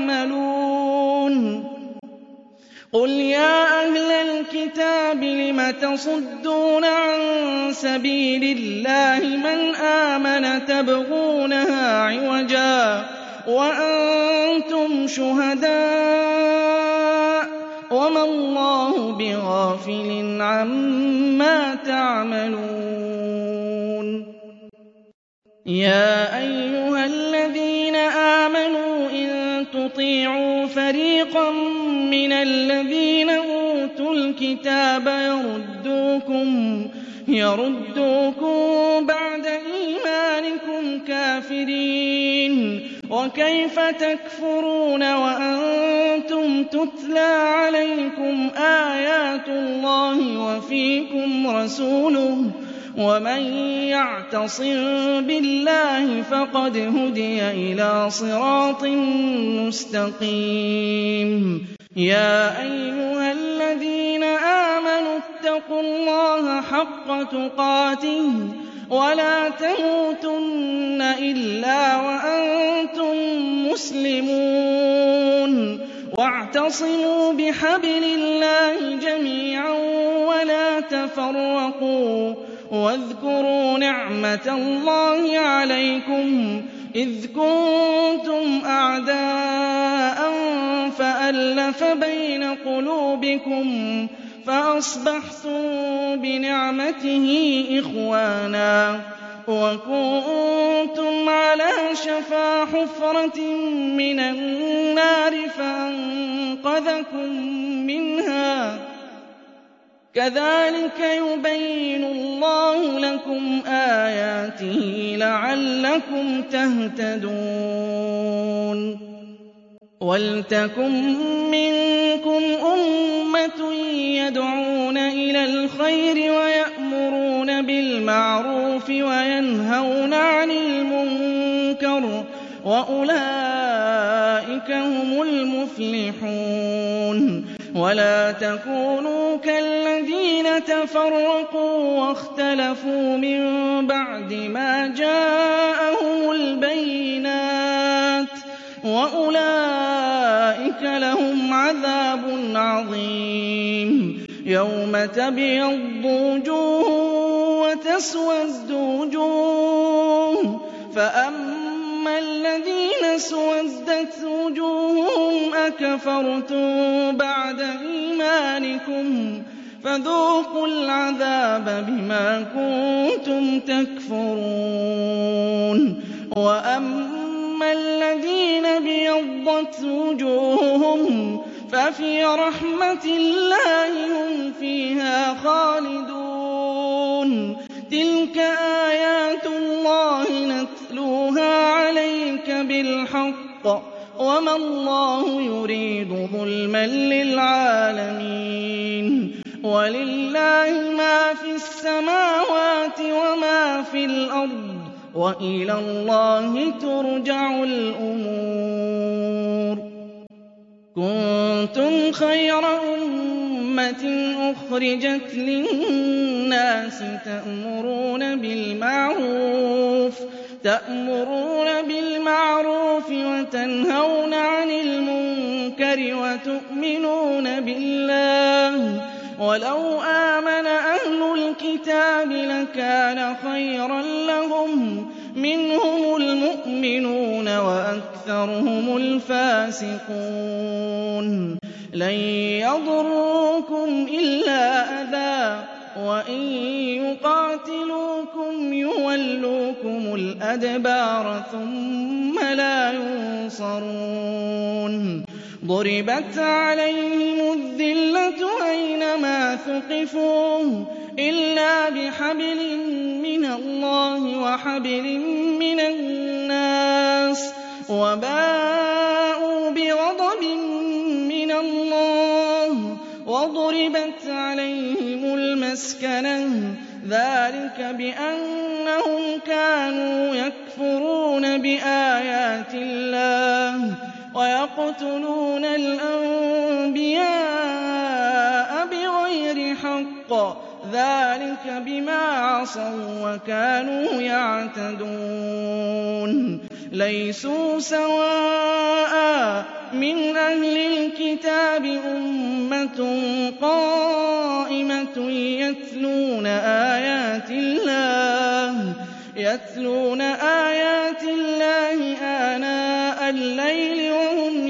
تَعْمَلُونَ قُلْ يَا أَهْلَ الْكِتَابِ لِمَ تَصُدُّونَ عَن سَبِيلِ اللَّهِ مَنْ آمَنَ تَبْغُونَهَا عِوَجًا وَأَنتُمْ شُهَدَاءُ وَمَا اللَّهُ بِغَافِلٍ عَمَّا تَعْمَلُونَ يَا أَيُّهَا الَّذِينَ آمَنُوا إِن تُطِيعُوا فَرِيقًا مِّنَ الَّذِينَ أُوتُوا الْكِتَابَ يَرُدُّوكُمْ يَرُدُّوكُم بَعْدَ إِيمَانِكُمْ كَافِرِينَ وَكَيْفَ تَكْفُرُونَ وَأَنتُمْ تُتْلَىٰ عَلَيْكُمْ آيَاتُ اللَّهِ وَفِيكُمْ رَسُولُهُ وَمَن يَعْتَصِم بِاللَّهِ فَقَدْ هُدِيَ إِلَىٰ صِرَاطٍ مُّسْتَقِيمٍ يَا أَيُّهَا الَّذِينَ آمَنُوا اتَّقُوا اللَّهَ حَقَّ تُقَاتِهِ وَلَا تَمُوتُنَّ إِلَّا وَأَنتُم مُّسْلِمُونَ وَاعْتَصِمُوا بِحَبْلِ اللَّهِ جَمِيعًا وَلَا تَفَرَّقُوا وَاذْكُرُوا نِعْمَةَ اللَّهِ عَلَيْكُمْ إِذْ كُنتُمْ أَعْدَاءً فَأَلَّفَ بَيْنَ قُلُوبِكُمْ فَأَصْبَحْتُم بِنِعْمَتِهِ إِخْوَانًا وَكُنتُمْ عَلَىٰ شَفَا حُفْرَةٍ مِّنَ النَّارِ فَأَنقَذَكُم مِّنْهَا ۗ كَذَٰلِكَ يُبَيِّنُ اللَّهُ لَكُمْ آيَاتِهِ لَعَلَّكُمْ تَهْتَدُونَ وَلْتَكُن مِّنكُمْ أُمَّةٌ يَدْعُونَ إِلَى الْخَيْرِ وَيَأْمُرُونَ بِالْمَعْرُوفِ وَيَنْهَوْنَ عَنِ الْمُنكَرِ ۚ وَأُولَٰئِكَ هُمُ الْمُفْلِحُونَ وَلَا تَكُونُوا كَالَّذِينَ تَفَرَّقُوا وَاخْتَلَفُوا مِن بَعْدِ مَا جَاءَهُمُ الْبَيِّنَاتُ ۚ وَأُولَٰئِكَ لَهُمْ عَذَابٌ عَظِيمٌ يَوْمَ تَبْيَضُّ وُجُوهٌ وَتَسْوَدُّ وُجُوهٌ فَأَمَّا الَّذِينَ اسْوَدَّتْ وُجُوهُهُمْ أَكَفَرْتُم بَعْدَ إِيمَانِكُمْ فَذُوقُوا الْعَذَابَ بِمَا كُنتُمْ تَكْفُرُونَ وَأَمَّا الَّذِينَ ابْيَضَّتْ وُجُوهُهُمْ فَفِي رَحْمَةِ اللَّهِ هُمْ فِيهَا خَالِدُونَ تِلْكَ آيَاتُ اللَّهِ نَتْلُوهَا عَلَيْكَ بِالْحَقِّ ۗ وَمَا اللَّهُ يُرِيدُ ظُلْمًا لِّلْعَالَمِينَ وَلِلَّهِ مَا فِي السَّمَاوَاتِ وَمَا فِي الْأَرْضِ ۚ وَإِلَى اللَّهِ تُرْجَعُ الْأُمُورُ كُنتُمْ خَيْرَ أُمَّةٍ أُمَّةٍ أُخْرِجَتْ لِلنَّاسِ تَأْمُرُونَ بِالْمَعْرُوفِ تَأْمُرُونَ بِالْمَعْرُوفِ وَتَنْهَوْنَ عَنِ الْمُنكَرِ وَتُؤْمِنُونَ بِاللَّهِ ۗ وَلَوْ آمَنَ أَهْلُ الْكِتَابِ لَكَانَ خَيْرًا لَّهُم ۚ مِّنْهُمُ الْمُؤْمِنُونَ وَأَكْثَرُهُمُ الْفَاسِقُونَ. لَن يَضُرُّوكُمْ إِلَّا أَذًى ۖ وَإِن يُقَاتِلُوكُمْ يُوَلُّوكُمُ الْأَدْبَارَ ثُمَّ لَا يُنصَرُونَ. ضُرِبَتْ عَلَيْهِمُ الذِّلَّةُ أَيْنَمَا ثُقِفُوا إِلَّا بِحَبْلٍ مِّنَ اللَّهِ وَحَبْلٍ مِّنَ النَّاسِ وَبَاءُوا بِغَضَبٍ مِّنَ اللَّهِ وَضُرِبَتْ عَلَيْهِمُ الْمَسْكَنَةُ ۚ ذَٰلِكَ بِأَنَّهُمْ كَانُوا يَكْفُرُونَ بِآيَاتِ اللَّهِ وَيَقْتُلُونَ الْأَنبِيَاءَ بِغَيْرِ حَقٍّ ۚ ذَٰلِكَ بِمَا عَصَوا وَّكَانُوا يَعْتَدُونَ. لَيْسُوا سَوَاءً ۗ مِّنْ أَهْلِ الْكِتَابِ أُمَّةٌ قَائِمَةٌ يَتْلُونَ آيَاتِ اللَّهِ يَتْلُونَ آيَاتِ اللَّهِ آنَاءَ اللَّيْلِ وَهُمْ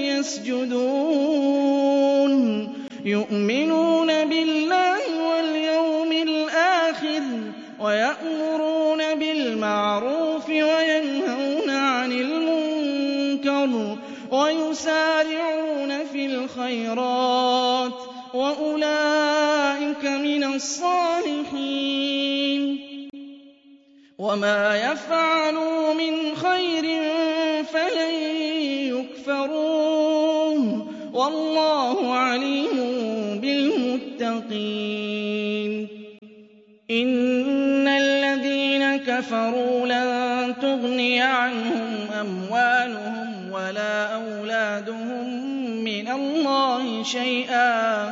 يَسْجُدُونَ يُؤْمِنُونَ بِاللَّهِ وَالْيَوْمِ الْآخِرِ وَيَأْمُرُونَ بِالْمَعْرُوفِ وَيَنْهَوْنَ عَنِ الْمُنكَرِ وَيُسَارِعُونَ فِي الْخَيْرَاتِ وَأُولَٰئِكَ مِنَ الصَّالِحِينَ. وَمَا يَفْعَلُوا مِنْ خَيْرٍ فَلَن يُكْفَرُوهُ ۗ وَاللَّهُ عَلِيمٌ بِالْمُتَّقِينَ. إِنَّ الَّذِينَ كَفَرُوا لَن تُغْنِيَ عَنْهُمْ أَمْوَالُهُمْ وَلَا أَوْلَادُهُم مِّنَ اللَّهِ شَيْئًا ۖ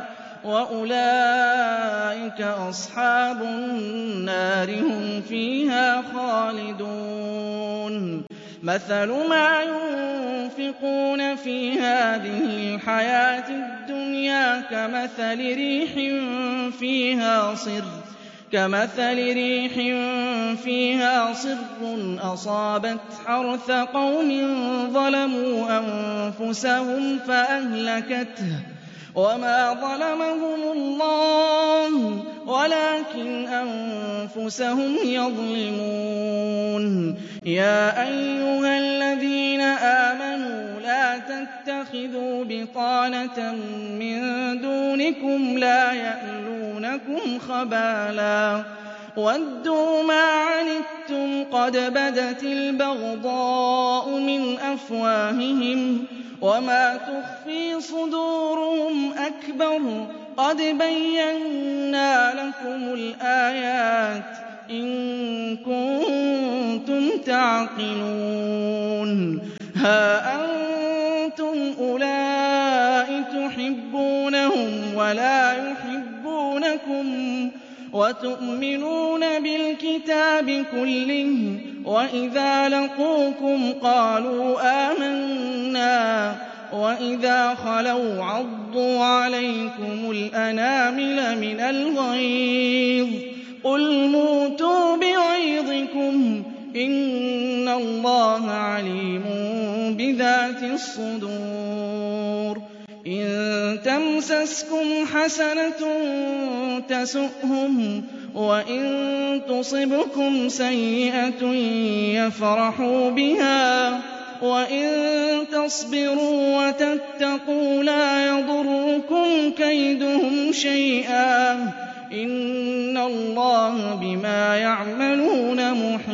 وَأُولَٰئِكَ أَصْحَابُ النَّارِ ۖ هُمْ فِيهَا خَالِدُونَ. مَثَلُ مَا يُنفِقُونَ فِي هَٰذِهِ الْحَيَاةِ الدُّنْيَا كَمَثَلِ رِيحٍ فِيهَا صِرٌّ كَمَثَلِ رِيحٍ فِيهَا صِرٌّ أَصَابَتْ حَرْثَ قَوْمٍ ظَلَمُوا أَنفُسَهُمْ فَأَهْلَكَتْهُ ۚ وَمَا ظَلَمَهُمُ اللَّهُ وَلَٰكِنْ أَنفُسَهُمْ يَظْلِمُونَ. يَا أَيُّهَا الَّذِينَ آمَنُوا لَا تَتَّخِذُوا بِطَانَةً مِّن دُونِكُمْ لَا يَأْلُونَكُمْ خَبَالًا وَدُّوا مَا عَنِتُّمْ قَدْ بَدَتِ الْبَغْضَاءُ مِنْ أَفْوَاهِهِمْ وَمَا تُخْفِي صُدُورُهُمْ أَكْبَرُ ۚ قَدْ بَيَّنَّا لَكُمُ الْآيَاتِ ۖ إِن كُنتُمْ تَعْقِلُونَ. هَا أَنتُمْ أُولَاءِ تُحِبُّونَهُمْ وَلَا يُحِبُّونَكُمْ وَتُؤْمِنُونَ بِالْكِتَابِ كُلِّهِ وَإِذَا لَقُوكُمْ قَالُوا آمَنَّا وَإِذَا خَلَوْا عَضُّوا عَلَيْكُمُ الْأَنَامِلَ مِنَ الْغَيْظِ ۚ قُلْ مُوتُوا بِغَيْظِكُمْ ۗ إِنَّ اللَّهَ عَلِيمٌ بِذَاتِ الصُّدُورِ. إِن تَمْسَسْكُمْ حَسَنَةٌ تَسُؤْهُمْ وَإِن تُصِبْكُمْ سَيِّئَةٌ يَفْرَحُوا بِهَا وَإِن تَصْبِرُوا وَتَتَّقُوا لَا يَضُرُّكُمْ كَيْدُهُمْ شَيْئًا ۗ إِنَّ اللَّهَ بِمَا يَعْمَلُونَ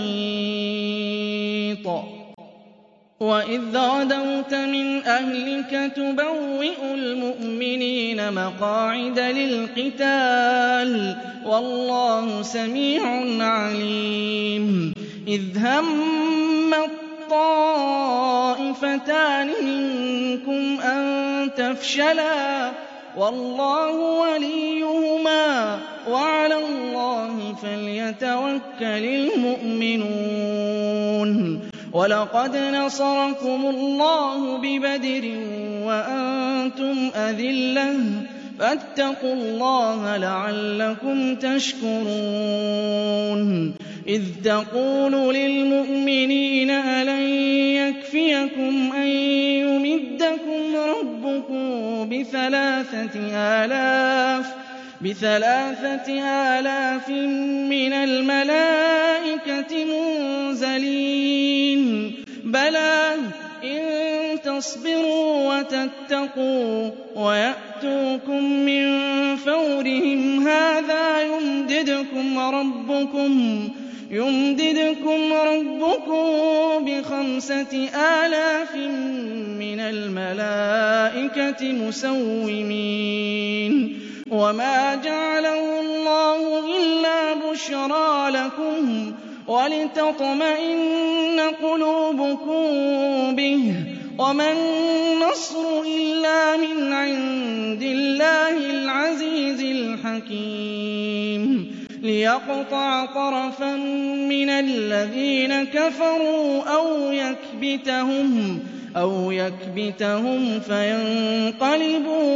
مُحِيطٌ. وَإِذْ غَدَوْتَ مِنْ أَهْلِكَ تُبَوِّئُ الْمُؤْمِنِينَ مَقَاعِدَ لِلْقِتَالِ ۗ وَاللَّهُ سَمِيعٌ عَلِيمٌ. إِذْ هَمَّت طَّائِفَتَانِ مِنكُمْ أَن تَفْشَلَا وَاللَّهُ وَلِيُّهُمَا ۗ وَعَلَى اللَّهِ فَلْيَتَوَكَّلِ الْمُؤْمِنُونَ. وَلَقَدْ نَصَرَكُمُ اللَّهُ بِبَدْرٍ وَأَنتُمْ أَذِلَّةٌ فَاتَّقُوا اللَّهَ لَعَلَّكُمْ تَشْكُرُونَ. إِذْ تَقُولُ لِلْمُؤْمِنِينَ أَلَن يَكْفِيَكُمْ أَن يُمِدَّكُمْ رَبُّكُم بِثَلَاثَةِ آلَافٍ مِّنَ الْمَلَائِكَةِ مُنزَلِينَ بَلَىٰ إِن تَصْبِرُوا وَتَتَّقُوا وَيَأْتُوكُم مِّن فَوْرِهِمْ هَٰذَا يُمْدِدْكُمْ رَبُّكُم بِخَمْسَةِ آلَافٍ مِّنَ الْمَلَائِكَةِ مُسَوِّمِينَ. وَمَا جَعَلَهُ اللَّهُ إِلَّا بُشْرَىٰ لَكُمْ وَلِتَطْمَئِنَّ قُلُوبُكُم بِهِ ۗ وَمَا النَّصْرُ إِلَّا مِنْ عِندِ اللَّهِ الْعَزِيزِ الْحَكِيمِ. لِيَقْطَعَ طَرَفًا مِّنَ الَّذِينَ كَفَرُوا أَوْ يَكْبِتَهُمْ فَيَنقَلِبُوا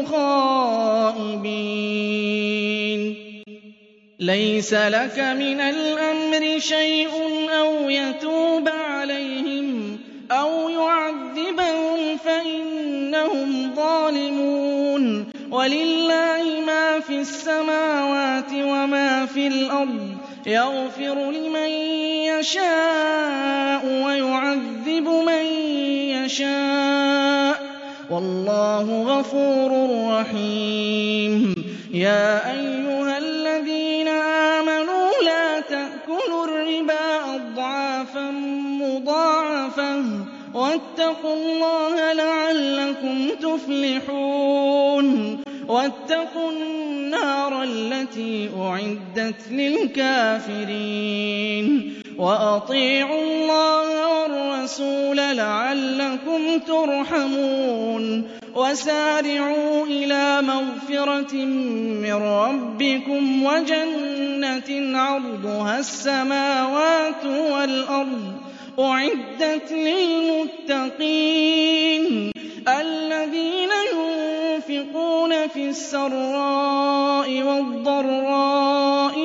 خَائِبِينَ. لَيْسَ لَكَ مِنَ الْأَمْرِ شَيْءٌ أَوْ يَتُوبَ عَلَيْهِمْ أَوْ يُعَذِّبَهُمْ فَإِنَّهُمْ ظَالِمُونَ. وَلِلَّهِ مَا فِي السَّمَاوَاتِ وَمَا فِي الْأَرْضِ ۚ يَغْفِرُ لِمَن يَشَاءُ وَيُعَذِّبُ مَن يَشَاءُ ۚ وَاللَّهُ غَفُورٌ رَّحِيمٌ. يَا أَيُّهَا الَّذِينَ آمَنُوا لَا تَأْكُلُوا الرِّبَا أَضْعَافًا مُّضَاعَفَةً وَاتَّقُوا اللَّهَ لَعَلَّكُمْ تُفْلِحُونَ. وَاتَّقُوا النَّارَ الَّتِي أُعِدَّتْ لِلْكَافِرِينَ. وَأَطِيعُوا اللَّهَ وَالرَّسُولَ لَعَلَّكُمْ تُرْحَمُونَ. وَسَارِعُوا إِلَىٰ مَغْفِرَةٍ مِّن رَّبِّكُمْ وَجَنَّةٍ عَرْضُهَا السَّمَاوَاتُ وَالْأَرْضُ أُعِدَّتْ لِلْمُتَّقِينَ الَّذِينَ يُنفِقُونَ فِي السَّرَّاءِ وَالضَّرَّاءِ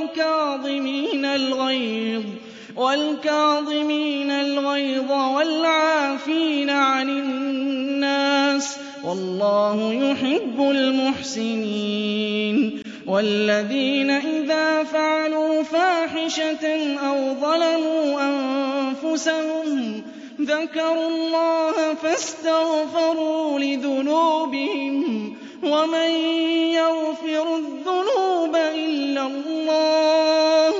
وَالْكَاظِمِينَ الْغَيْظَ وَالْعَافِينَ عَنِ النَّاسِ ۗ وَاللَّهُ يُحِبُّ الْمُحْسِنِينَ. وَالَّذِينَ إِذَا فَعَلُوا فَاحِشَةً أَوْ ظَلَمُوا أَنفُسَهُمْ ذَكَرُوا اللَّهَ فَاسْتَغْفَرُوا لِذُنُوبِهِمْ ۗ وَمَن يَغْفِرُ الذُّنُوبَ إِلَّا اللَّهُ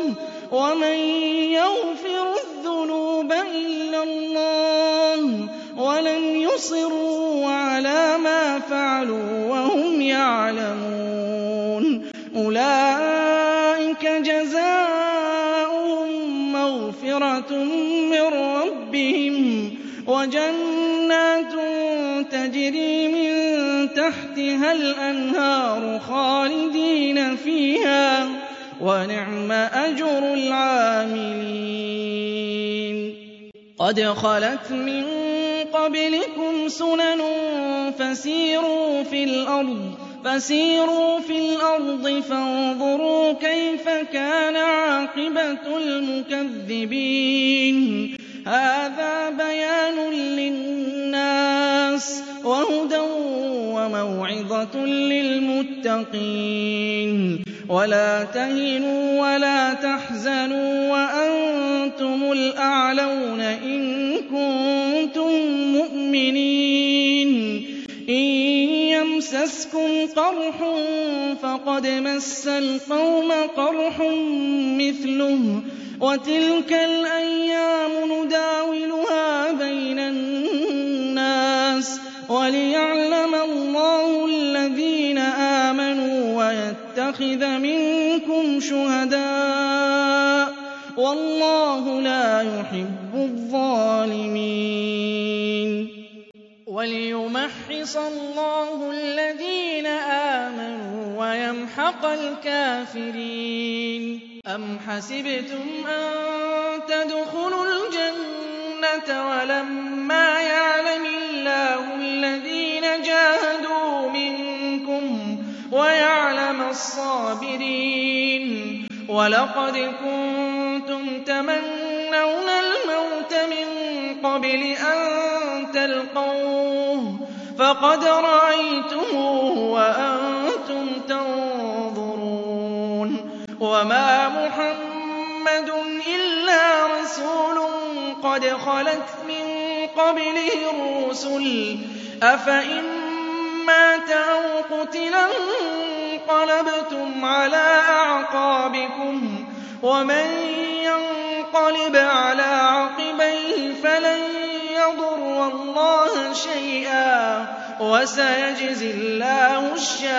وَلَمْ يُصِرُّوا عَلَىٰ مَا فَعَلُوا وَهُمْ يَعْلَمُونَ أُولَٰئِكَ جَزَاؤُهُم مَّغْفِرَةٌ مِّن رَّبِّهِمْ وَجَنَّاتٌ تَجْرِي مِن تَحْتِهَا الْأَنْهَارُ خَالِدِينَ فِيهَا ۚ وَنِعْمَ أَجْرُ الْعَامِلِينَ. قَدْ خَلَتْ مِن قَبْلِكُمْ سُنَنٌ فَسِيرُوا فِي الْأَرْضِ فَانظُرُوا كَيْفَ كَانَ عَاقِبَةُ الْمُكَذِّبِينَ. هَٰذَا بَيَانٌ لِّلنَّاسِ وَهُدًى وَمَوْعِظَةٌ لِّلْمُتَّقِينَ. وَلَا تَهِنُوا وَلَا تَحْزَنُوا وَأَنتُمُ الْأَعْلَوْنَ إِن كُنتُم مُّؤْمِنِينَ. إِن يَمْسَسْكُمْ قَرْحٌ فَقَدْ مَسَّ الْقَوْمَ قَرْحٌ مِّثْلُهُ ۚ وَتِلْكَ الْأَيَّامُ نُدَاوِلُهَا بَيْنَ النَّاسِ وَلِيَعْلَمَ اللَّهُ الَّذِينَ آمَنُوا وَيَتَّخِذَ مِنكُمْ شُهَدَاءَ ۗ وَاللَّهُ لَا يُحِبُّ الظَّالِمِينَ. وَلِيُمَحِّصَ اللَّهُ الَّذِينَ آمَنُوا وَيَمْحَقَ الْكَافِرِينَ أَمْ حَسِبْتُمْ أَن تَدْخُلُوا الْجَنَّةَ وَلَمَّا يَعْلَمِ اللَّهُ الَّذِينَ جَاهَدُوا مِنكُمْ وَيَعْلَمَ الصَّابِرِينَ وَلَقَدْ كُنتُمْ تَمَنَّوْنَ الْمَوْتَ مِن قَبْلِ أَن تَلْقَوْهُ فَقَدْ رَأَيْتُمُوهُ وَأَنتُمْ تَنظُرُونَ وَمَا مُحَمَّدٌ إِلَّا رَسُولٌ قَدْ خَلَتْ مِن قَبْلِهِ الرُّسُلُ أَفَإِن مَّاتَ أَوْ قُتِلَ انقَلَبْتُمْ عَلَىٰ أَعْقَابِكُمْ وَمَن يَنقَلِبْ عَلَىٰ عَقِبَيْهِ فَلَن يَضُرَّ اللَّهَ شَيْئًا وَسَيَجْزِي اللَّهُ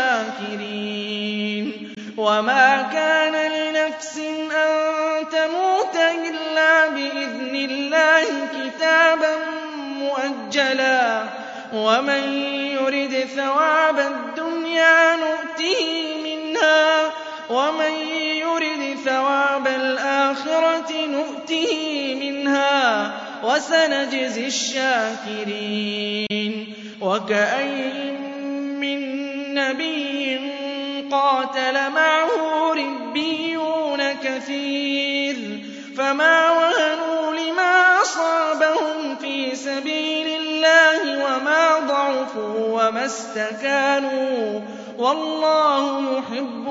الشَّاكِرِينَ وَمَا كَانَ لِنَفْسٍ أَن تَمُوتَ إِلَّا بِإِذْنِ اللَّهِ كِتَابًا مُّؤَجَّلًا وَمَن يُرِدْ ثَوَابَ الدُّنْيَا نُؤْتِهِ مِنْهَا وَمَن يُرِدْ ثَوَابَ الْآخِرَةِ نُؤْتِهِ مِنْهَا وَسَنَجْزِي الشَّاكِرِينَ وَكَأَيِّن مِّن نَّبِيٍّ قَاتَلَ مَعَهُ رِبِّيُّونَ كَثِيرٌ فَمَا وَهَنُوا لِمَا أَصَابَهُمْ فِي سَبِيلِ اللَّهِ وَمَا ضَعُفُوا وَمَا اسْتَكَانُوا وَاللَّهُ يُحِبُّ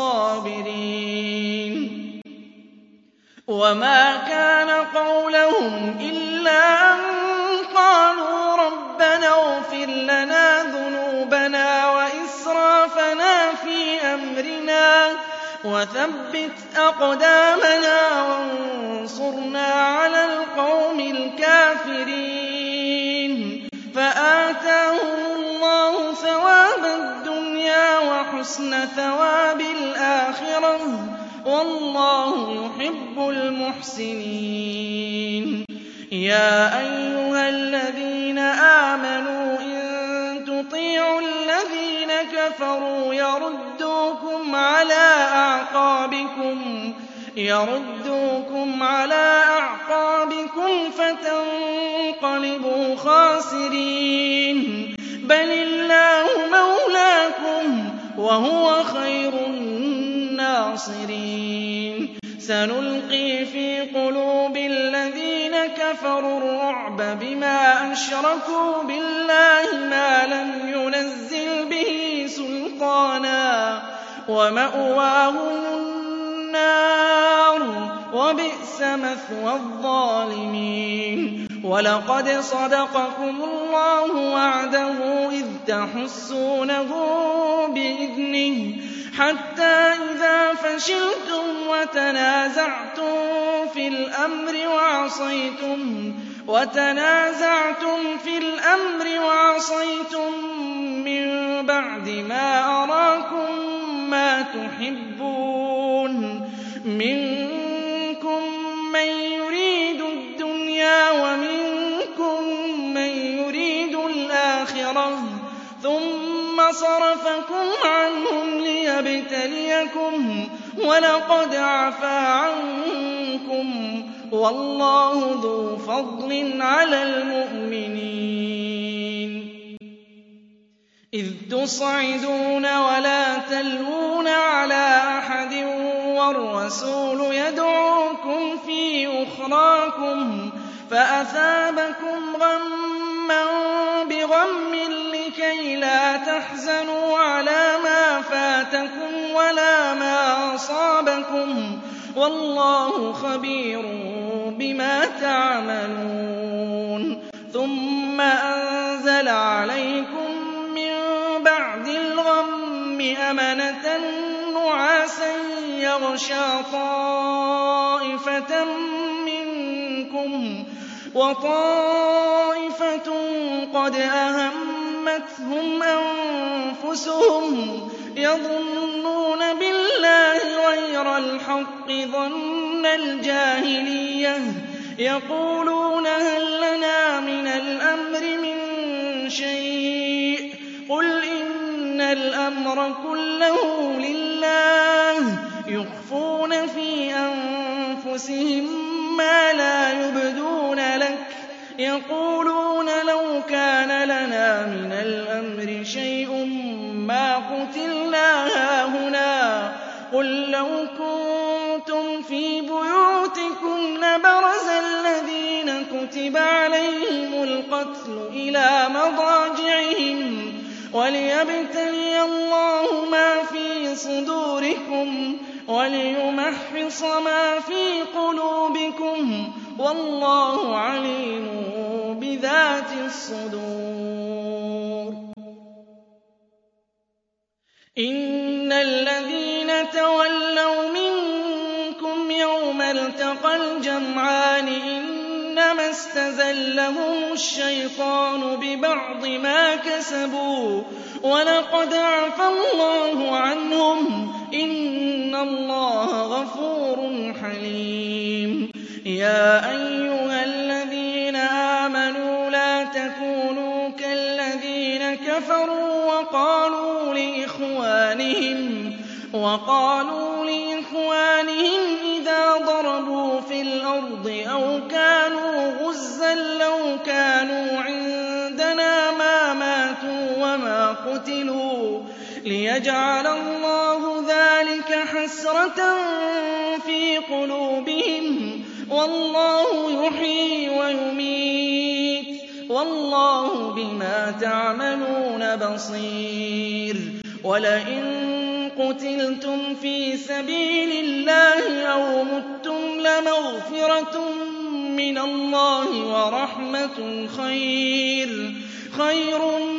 الصَّابِرِينَ وَمَا كَانَ قَوْلَهُمْ إِلَّا أَن قَالُوا رَبَّنَا اغْفِرْ لَنَا ذُنُوبَنَا وَإِسْرَافَنَا فِي أَمْرِنَا وَثَبِّتْ أَقْدَامَنَا وَانصُرْنَا عَلَى الْقَوْمِ الْكَافِرِينَ فَآتَاهُمُ اللَّهُ ثَوَابَ الدُّنْيَا وَحُسْنَ ثَوَابِ الْآخِرَةِ وَاللَّهُ يُحِبُّ الْمُحْسِنِينَ يَا أَيُّهَا الَّذِينَ آمَنُوا إِن تُطِيعُوا الَّذِينَ كَفَرُوا يَرُدُّوكُمْ عَلَىٰ أَعْقَابِكُمْ يَرُدُّوكُمْ عَلَىٰ أَعْقَابِكُمْ فَتَنقَلِبُوا خَاسِرِينَ بَلِ اللَّهُ مَوْلَاكُمْ وَهُوَ خَيْرُ النَّاصِرِينَ سَنُلْقِي فِي قُلُوبِ الَّذِينَ كَفَرُوا الرُّعْبَ بِمَا أَشْرَكُوا بِاللَّهِ مَا لَمْ يُنَزِّلْ بِهِ سُلْطَانًا وَمَأْوَاهُمُ النَّارُ وَبِئْسَ مَثْوَى الظَّالِمِينَ وَلَقَدْ صَدَقَكُمُ اللَّهُ وَعْدَهُ إِذْ تَحُسُّونَهُم بِإِذْنِهِ حَتَّىٰ إِذَا فَشِلْتُمْ وَتَنَازَعْتُمْ فِي الْأَمْرِ وَعَصَيْتُم وَتَنَازَعْتُمْ فِي الْأَمْرِ وَعَصَيْتُم مِّن بَعْدِ مَا أَرَاكُم مَّا تُحِبُّونَ مِنكُم مَّن يُرِيدُ الدُّنْيَا وَمِنكُم مَّن يُرِيدُ الْآخِرَةَ ثُمَّ صَرَفَكُمْ عَنْهُمْ لِيَبْتَلِيَكُمْ وَلَقَدْ عَفَا عَنكُمْ وَاللَّهُ ذُو فَضْلٍ عَلَى الْمُؤْمِنِينَ إِذْ تُصْعِدُونَ وَلَا تَلْوُونَ عَلَىٰ أَحَدٍ وَالرَّسُولُ يَدْعُوكُمْ فِي أُخْرَاكُمْ فَأَثَابَكُمْ غَمًّا بِغَمٍّ لِّكَيْ لَا تَحْزَنُوا عَلَىٰ مَا فَاتَكُمْ وَلَا مَا أَصَابَكُمْ وَاللَّهُ خَبِيرٌ بِمَا تَعْمَلُونَ ثُمَّ أَنزَلَ عَلَيْكُم مِّن بَعْدِ الْغَمِّ أَمَنَةً نُّعَاسًا يَغْشَىٰ طَائِفَةً مِّنكُمْ وَطَائِفَةٌ قَدْ أَهَمَّتْهُمْ أَنفُسُهُمْ يَظُنُّونَ بِاللَّهِ غَيْرَ الْحَقِّ ظَنَّ الْجَاهِلِيَّةِ يَقُولُونَ هَل لَّنَا مِنَ الْأَمْرِ مِن شَيْءٍ الْأَمْرَ كُلَّهُ لِلَّهِ يُخْفُونَ فِي أَنفُسِهِم مَّا لَا يُبْدُونَ لَكَ يَقُولُونَ لَوْ كَانَ لَنَا مِنَ الْأَمْرِ شَيْءٌ مَّا قُتِلْنَا هَاهُنَا قُل لَّوْ كُنتُمْ فِي بُيُوتِكُمْ لَبَرَزَ الَّذِينَ كُتِبَ عَلَيْهِمُ الْقَتْلُ إِلَىٰ مَضَاجِعِهِمْ وَلِيَبْتَلِيَ اللَّهُ مَا فِي صُدُورِكُمْ وَلِيُمَحِّصَ مَا فِي قُلُوبِكُمْ ۗ وَاللَّهُ عَلِيمٌ بِذَاتِ الصُّدُورِ. إِنَّ الَّذِينَ تَوَلَّوْا مِنكُمْ يَوْمَ الْتَقَى الْجَمْعَانِ إِنَّمَا اسْتَزَلَّهُمُ الشَّيْطَانُ بِبَعْضِ مَا كَسَبُوا ۖ وَلَقَدْ عَفَا اللَّهُ عَنْهُمْ ۗ إِنَّ اللَّهَ غَفُورٌ حَلِيمٌ. يَا أَيُّهَا الَّذِينَ آمَنُوا لَا تَكُونُوا كَالَّذِينَ كَفَرُوا وَقَالُوا لِإِخْوَانِهِمْ وَقَالُوا لِإِخْوَانِهِمْ إِذَا ضَرَبُوا فِي الْأَرْضِ أَوْ كَانُوا غُزًّى لَّوْ كَانُوا عِندَنَا مَا مَاتُوا وَمَا قُتِلُوا لِيَجْعَلَ اللَّهُ ذَٰلِكَ حَسْرَةً فِي قُلُوبِهِمْ ۗ وَاللَّهُ يُحْيِي وَيُمِيتُ ۗ وَاللَّهُ بِمَا تَعْمَلُونَ بَصِيرٌ. وَلَئِن قُتِلْتُمْ فِي سَبِيلِ اللَّهِ أَوْ مُتُّمْ لَمَغْفِرَةٌ مِّنَ اللَّهِ وَرَحْمَةٌ خَيْرٌ خَيْرٌ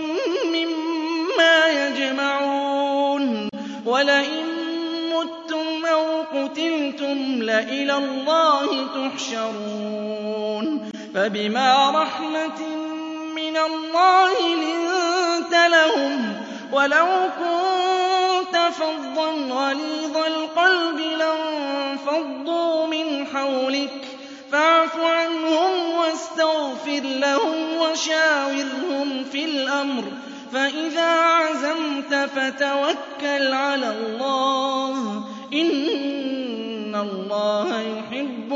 مِّمَّا يَجْمَعُونَ. وَلَئِن مُّتُّمْ أَوْ قُتِلْتُمْ لَإِلَى اللَّهِ تُحْشَرُونَ. فَبِمَا رَحْمَةٍ مِّنَ اللَّهِ لِنتَ لَهُمْ ۖ وَلَوْ كُنتَ فَظًّا غَلِيظَ الْقَلْبِ لَانفَضُّوا مِنْ حَوْلِكَ فَاعْفُ عَنْهُمْ وَاسْتَغْفِرْ لَهُمْ وَشَاوِرْهُمْ فِي الْأَمْرِ ۖ فَإِذَا عَزَمْتَ فَتَوَكَّلْ عَلَى اللَّهِ ۚ إِنَّ اللَّهَ يُحِبُّ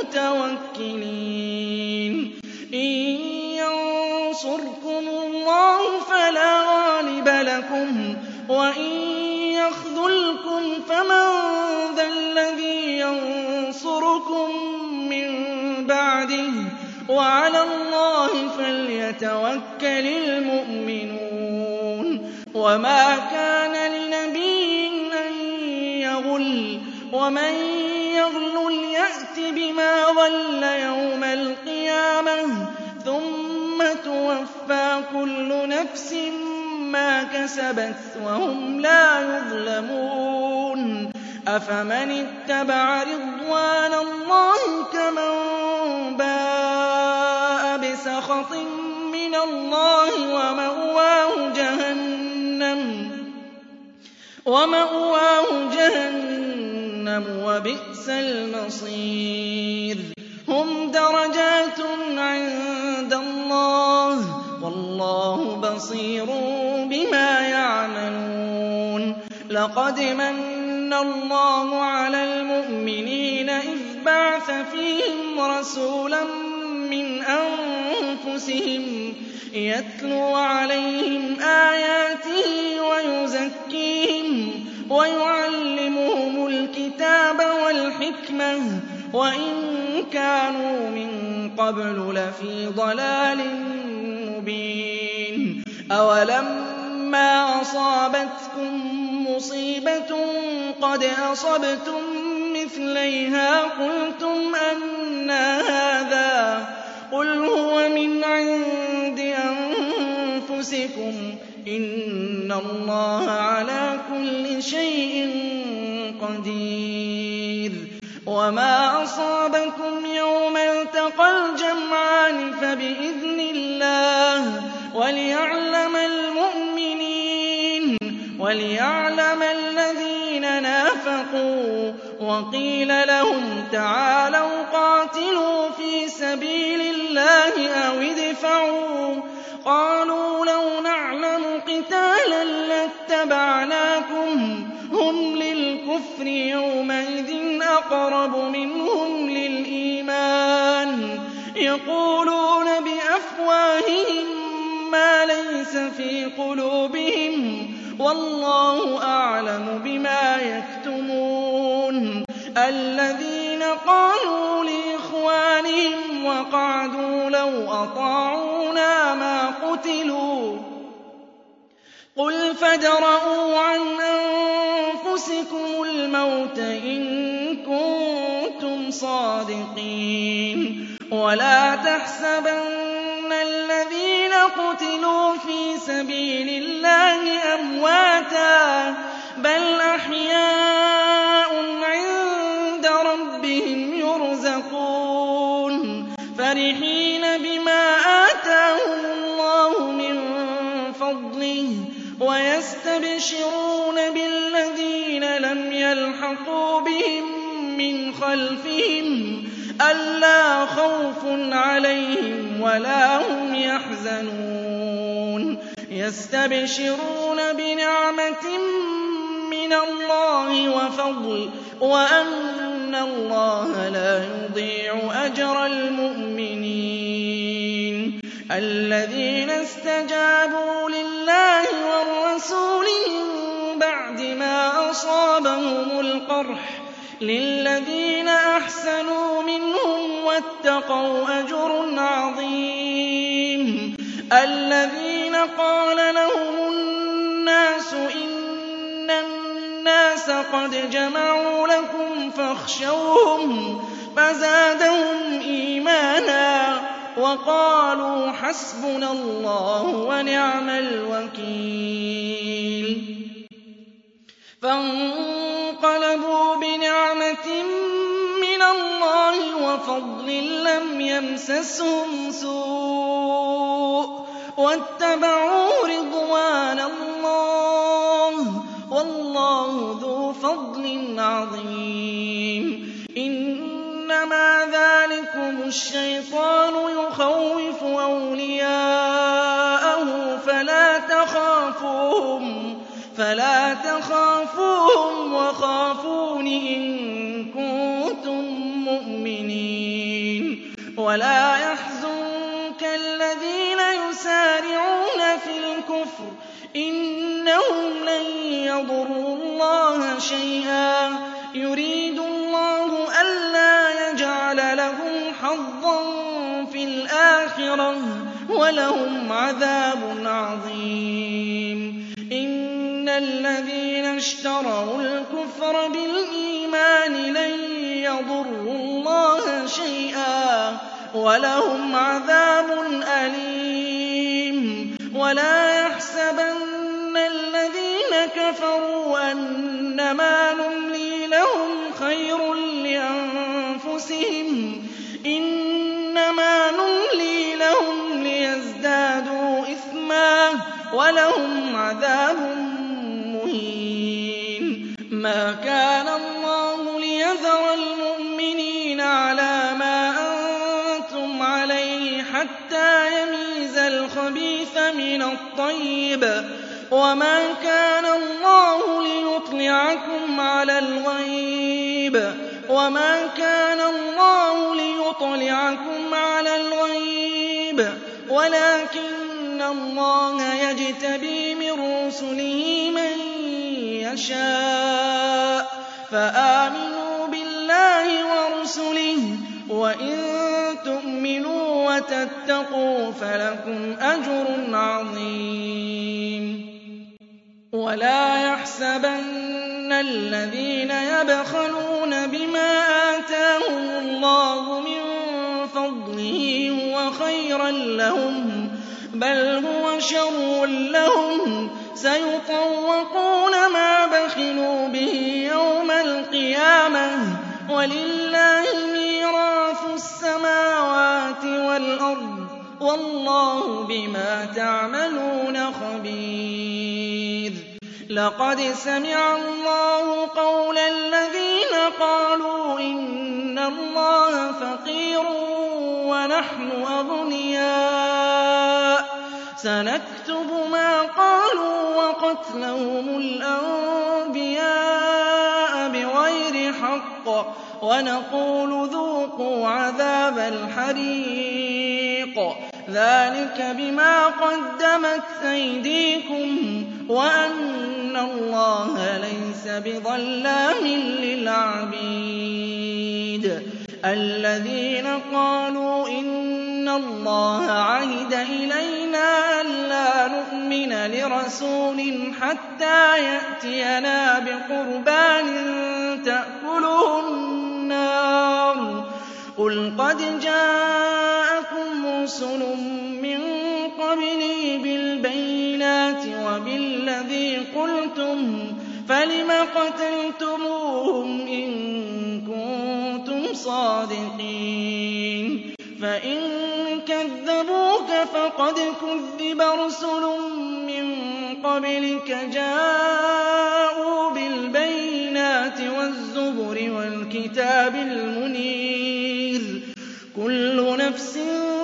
الْمُتَوَكِّلِينَ. إِن يَنصُرْكُمُ اللَّهُ فَلَا غَالِبَ لَكُمْ ۖ وَإِن يَخْذُلْكُمْ فَمَن ذَا الَّذِي يَنصُرُكُم مِّن بَعْدِهِ ۗ وَعَلَى اللَّهِ فَلْيَتَوَكَّلِ الْمُؤْمِنُونَ. وَمَا كَانَ لِنَبِيٍّ أَن يَغُلَّ ۚ وَمَن يَغْلُلْ يَأْتِ بِمَا غَلَّ يَوْمَ الْقِيَامَةِ ثُمَّ تُوَفَّىٰ كُلُّ نَفْسٍ مَّا كَسَبَتْ وَهُمْ لَا يُظْلَمُونَ. أَفَمَنِ اتَّبَعَ رِضْوَانَ اللَّهِ كَمَن بَاءَ بِسَخَطٍ مِّنَ اللَّهِ وَمَأْوَاهُ جَهَنَّمُ وَمَأْوَاهُ جَهَنَّمُ وَبِئْسَ الْمَصِيرُ. هُمْ دَرَجَاتٌ عِندَ اللَّهِ ۗ وَاللَّهُ بَصِيرٌ بِمَا يَعْمَلُونَ. لَقَدْ مَنَّ اللَّهُ عَلَى الْمُؤْمِنِينَ إِذْ بَعَثَ فِيهِمْ رَسُولًا مِّنْ أَنفُسِهِمْ يَتْلُو عَلَيْهِمْ آيَاتِهِ وَيُزَكِّيهِمْ وَيُعَلِّمُهُمُ الْكِتَابَ وَالْحِكْمَةَ وَإِن كَانُوا مِن قَبْلُ لَفِي ضَلَالٍ مُّبِينٍ. أَوَلَمَّا أَصَابَتْكُم مُّصِيبَةٌ قَدْ أَصَبْتُم مِّثْلَيْهَا قُلْتُمْ أَنَّىٰ هَٰذَا ۖ قُلْ هُوَ مِنْ عِندِ أَنفُسِكُمْ ۗ إِنَّ اللَّهَ عَلَىٰ كُلِّ شَيْءٍ قَدِيرٌ. وَمَا أَصَابَكُمْ يَوْمَ الْتَقَى الْجَمْعَانِ فَبِإِذْنِ اللَّهِ وَلِيَعْلَمَ الْمُؤْمِنِينَ وَلِيَعْلَمَ الَّذِينَ نَافَقُوا. وَقِيلَ لَهُمْ تَعَالَوْا قَاتِلُوا فِي سَبِيلِ اللَّهِ أَوِ ادْفَعُوا ۖ قَالُوا لَوْ نَعْلَمُ قِتَالًا اتَّبَعْنَاكُمْ هُمْ لِلْكُفْرِ يَوْمَئِذٍ أَقْرَبُ مِنْهُمْ لِلْإِيمَانِ يَقُولُونَ بِأَفْوَاهِهِم مَّا لَيْسَ فِي قُلُوبِهِمْ وَاللَّهُ أَعْلَمُ بِمَا يَكْتُمُونَ الَّذِينَ قَالُوا لِإِخْوَانِهِمْ وَقَعَدُوا لَوْ أَطَاعُونَا مَا قُتِلُوا قُلْ فَادْرَءُوا عَنْ أَنفُسِكُمُ الْمَوْتَ إِن كُنتُمْ صَادِقِينَ وَلَا تَحْسَبَنَّ الَّذِينَ قُتِلُوا فِي سَبِيلِ اللَّهِ أَمْوَاتًا بَلْ أَحْيَاءٌ عِندَ رَبِّهِمْ يُرْزَقُونَ فَرِحِينَ بِمَا آتَاهُمُ اللَّهُ مِن فَضْلِهِ وَيَسْتَبْشِرُونَ بِالَّذِينَ لَمْ يَلْحَقُوا بِهِم مِّنْ خَلْفِهِمْ أَلَّا خَوْفٌ عَلَيْهِمْ وَلَا هُمْ يَحْزَنُونَ يَسْتَبْشِرُونَ بِنِعْمَةٍ مِّنَ اللَّهِ وَفَضْلٍ وَأَنَّ اللَّهَ لَا يُضِيعُ أَجْرَ الْمُؤْمِنِينَ الَّذِينَ اسْتَجَابُوا لِلَّهِ وَالرَّسُولِ مِن بَعْدِ مَا أَصَابَهُمُ الْقَرْحُ لِلَّذِينَ أَحْسَنُوا مِنْهُمْ وَاتَّقَوْا أَجْرٌ عَظِيمٌ الَّذِينَ قَالَ لَهُمُ النَّاسُ إِنَّ النَّاسَ قَدْ جَمَعُوا لَكُمْ فَاخْشَوْهُمْ فَزَادَهُمْ إِيمَانًا وَقَالُوا حَسْبُنَا اللَّهُ وَنِعْمَ الْوَكِيلُ فَانقَلَبُوا بِنِعْمَةٍ مِّنَ اللَّهِ وَفَضْلٍ لَّمْ يَمْسَسْهُمْ سُوءٌ وَاتَّبَعُوا رِضْوَانَ اللَّهِ وَاللَّهُ ذُو فَضْلٍ عَظِيمٍ إِنَّمَا ذَٰلِكُمُ الشَّيْطَانُ يُخَوِّفُ أَوْلِيَاءَهُ فَلَا تَخَافُوهُمْ فَلَا تَخَافُوهُمْ وَخَافُونِ إِن كُنتُم مُّؤْمِنِينَ وَلَا يَحْزُنكَ الَّذِينَ يُسَارِعُونَ فِي الْكُفْرِ إِنَّهُمْ لَن يَضُرُّوا اللَّهَ شَيْئًا يُرِيدُ اللَّهُ أَلَّا يَجْعَلَ لَهُمْ حَظًّا فِي الْآخِرَةِ وَلَهُمْ عَذَابٌ عَظِيمٌ إِنَّ الَّذِينَ اشْتَرَوُا الْكُفْرَ بِالْإِيمَانِ لَن يَضُرُّوا اللَّهَ شَيْئًا وَلَهُمْ عَذَابٌ أَلِيمٌ وَلَا يَحْسَبَنَّ الَّذِينَ كَفَرُوا أَنَّمَا نُمْلِي لَهُمْ خَيْرٌ لِّأَنفُسِهِمْ إِنَّمَا نُمْلِي لَهُمْ لِيَزْدَادُوا إِثْمًا وَلَهُمْ عَذَابٌ مُّهِينٌ مَا كَانَ اللَّهُ لِيَذَرَ الْمُؤْمِنِينَ عَلَىٰ مَا أَنتُمْ عَلَيْهِ حَتَّىٰ يَمِيزَ الْخَبِيثَ مِنَ الطَّيِّبِ وَمَا كَانَ اللَّهُ لِيُطْلِعَكُمْ عَلَى الْغَيْبِ وَمَا كَانَ اللَّهُ لِيُطْلِعَكُمْ عَلَى الْغَيْبِ وَلَٰكِنَّ اللَّهَ يَجْتَبِي مِن رُّسُلِهِ مَن يَشَاءُ فَآمِنُوا بِاللَّهِ وَرُسُلِهِ وَإِن تُؤْمِنُوا وَتَتَّقُوا فَلَكُمْ أَجْرٌ عَظِيمٌ وَلَا يَحْسَبَنَّ الَّذِينَ يَبْخَلُونَ بِمَا آتَاهُمُ اللَّهُ مِن فَضْلِهِ هُوَ خَيْرًا لَّهُم بَلْ هُوَ شَرٌّ لَّهُمْ سَيُطَوَّقُونَ مَا بَخِلُوا بِهِ يَوْمَ الْقِيَامَةِ وَلِلَّهِ مِيرَاثُ السَّمَاوَاتِ وَالْأَرْضِ وَاللَّهُ بِمَا تَعْمَلُونَ خَبِيرٌ لَقَدْ سَمِعَ اللَّهُ قَوْلَ الَّذِينَ قَالُوا إِنَّ اللَّهَ فَقِيرٌ وَنَحْنُ أَغْنِيَاءُ سَنَكْتُبُ مَا قَالُوا وَقَتْلَهُمُ الْأَنبِيَاءَ بِغَيْرِ حَقٍّ وَنَقُولُ ذُوقُوا عَذَابَ الْحَرِيقِ ذَٰلِكَ بِمَا قَدَّمَتْ أَيْدِيكُمْ وَأَنَّ اللَّهَ لَيْسَ بِظَلَّامٍ لِّلْعَبِيدِ الَّذِينَ قَالُوا إِنَّ اللَّهَ عَهِدَ إِلَيْنَا أَلَّا نُؤْمِنَ لِرَسُولٍ حَتَّىٰ يَأْتِيَنَا بِقُرْبَانٍ تَأْكُلُهُ النَّارُ قُلْ قَدْ جَاءَكُمْ رُسُلٌ مِّن قَبْلِي بِالْبَيِّنَاتِ وَبِالَّذِي قُلْتُمْ فَلِمَ قَتَلْتُمُوهُمْ إِن كُنتُمْ صَادِقِينَ فَإِن كَذَّبُوكَ فَقَدْ كُذِّبَ رُسُلٌ مِّن قَبْلِكَ جَاءُوا بِالْبَيِّنَاتِ وَالزُّبُرِ وَالْكِتَابِ الْمُنِيرِ كُلُّ نَفْسٍ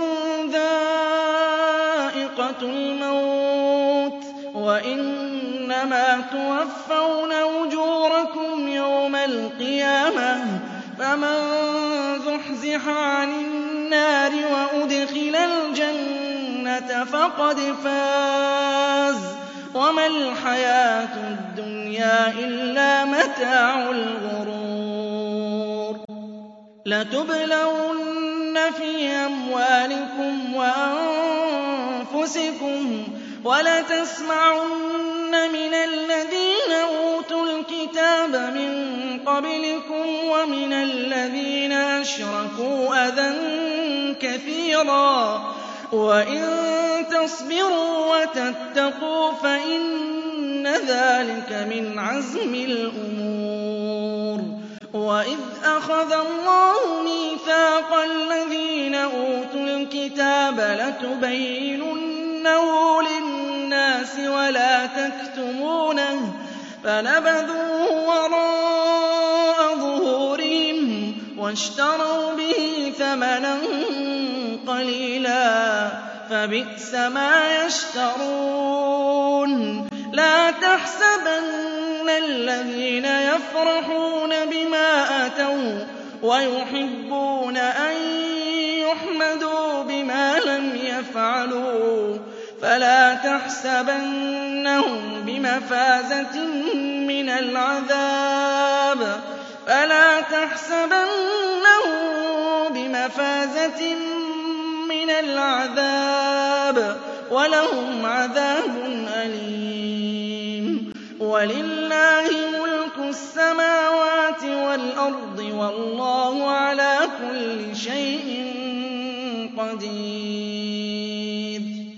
ذَائِقَةُ الْمَوْتِ وَإِنَّمَا تُوَفَّوْنَ أُجُورَكُمْ يَوْمَ الْقِيَامَةِ فَمَن زُحْزِحَ عَنِ النَّارِ وَأُدْخِلَ الْجَنَّةَ فَقَدْ فَازَ وَمَا الْحَيَاةُ الدُّنْيَا إِلَّا مَتَاعُ الْغُرُورِ لَتُبْلَوُنَّ فِي أَمْوَالِكُمْ وَأَنفُسِكُمْ وَلَتَسْمَعُنَّ مِنَ الَّذِينَ أُوتُوا الْكِتَابَ مِن قَبْلِكُمْ وَمِنَ الَّذِينَ أَشْرَكُوا أَذًى كَثِيرًا وَإِن تَصْبِرُوا وَتَتَّقُوا فَإِنَّ ذَٰلِكَ مِنْ عَزْمِ الْأُمُورِ وَإِذْ أَخَذَ اللَّهُ مِيثَاقَ الَّذِينَ أُوتُوا الْكِتَابَ لَتُبَيِّنُنَّهُ لِلنَّاسِ وَلَا تَكْتُمُونَهُ فَنَبَذُوهُ وَرَاءَ ظُهُورِهِمْ وَاشْتَرَوْا بِهِ ثَمَنًا قَلِيلًا فَبِئْسَ مَا يَشْتَرُونَ لَا تَحْسَبَنَّ الَّذِينَ يَفْرَحُونَ بِمَا أَتَوا وَيُحِبُّونَ أَن يُحْمَدُوا بِمَا لَمْ يَفْعَلُوا فَلَا تَحْسَبَنَّهُم بِمَفَازَةٍ مِّنَ الْعَذَابِ فَلَا تَحْسَبَنَّهُم بِمَفَازَةٍ مِّنَ الْعَذَابِ وَلَهُمْ عَذَابٌ أَلِيمٌ وَلِلَّهِ مُلْكُ السَّمَاوَاتِ وَالْأَرْضِ وَاللَّهُ عَلَىٰ كُلِّ شَيْءٍ قَدِيرٌ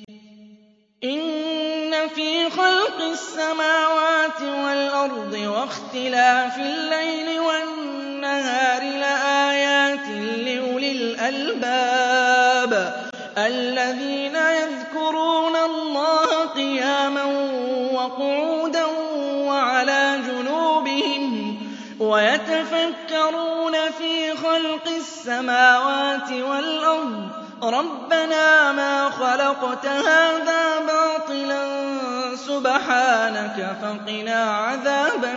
إِنَّ فِي خَلْقِ السَّمَاوَاتِ وَالْأَرْضِ وَاخْتِلَافِ اللَّيْلِ وَالنَّهَارِ لَآيَاتٍ لِّأُولِي الْأَلْبَابِ الَّذِينَ يَذْكُرُونَ اللَّهَ قِيَامًا وَقُعُودًا وَعَلَىٰ جُنُوبِهِمْ وَيَتَفَكَّرُونَ فِي خَلْقِ السَّمَاوَاتِ وَالْأَرْضِ رَبَّنَا مَا خَلَقْتَ هَٰذَا بَاطِلًا سُبْحَانَكَ فَقِنَا عَذَابَ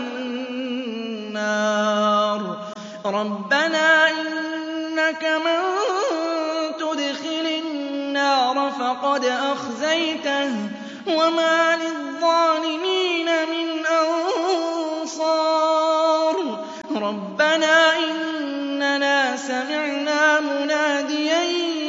النَّارِ رَبَّنَا إِنَّكَ مَن تُدْخِلِ النَّارَ فَقَدْ أَخْزَيْتَهُ وَمَا لِلظَّالِمِينَ مِنْ أَنصَارٍ رَبَّنَا إِنَّنَا سَمِعْنَا مُنَادِيًا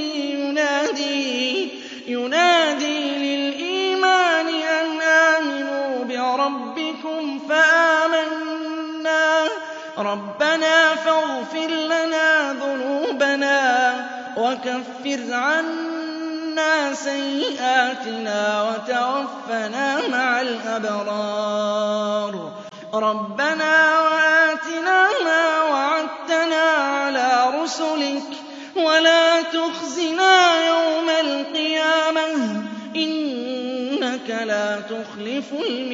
يُنَادِي لِلْإِيمَانِ أَنْ آمِنُوا بِرَبِّكُمْ فَآمَنَّا رَبَّنَا فَاغْفِرْ لَنَا ذُنُوبَنَا وَكَفِّرْ عَنَّا سَيِّئَاتِنَا وَتَوَفَّنَا مَعَ الْأَبْرَارِ رَبَّنَا وَآتِنَا مَا وَعَدتَّنَا عَلَىٰ رُسُلِكَ وَلَا تُخْزِنَا يَوْمَ الْقِيَامَةِ إِنَّكَ لَا تُخْلِفُ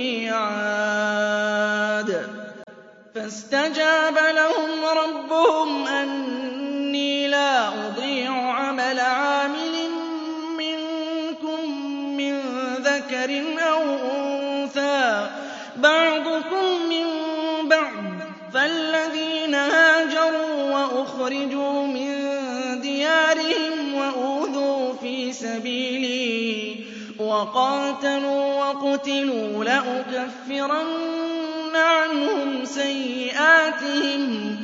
الْمِيعَادَ فَاسْتَجَابَ لَهُمْ رَبُّهُمْ أَنِّي لَا أُضِيعُ عَمَلَ عَامِلٍ مِّنكُم مِّن ذَكَرٍ أَوْ أُنثَىٰ بَعْضُكُم مِّن بَعْضٍ ۖ فَالَّذِينَ هَاجَرُوا وَأُخْرِجُوا مِن دِيَارِهِمْ وَأُوذُوا فِي سَبِيلِي وَقَاتَلُوا وَقُتِلُوا لَأُكَفِّرَنَّ عَنْهُمْ سَيِّئَاتِهِمْ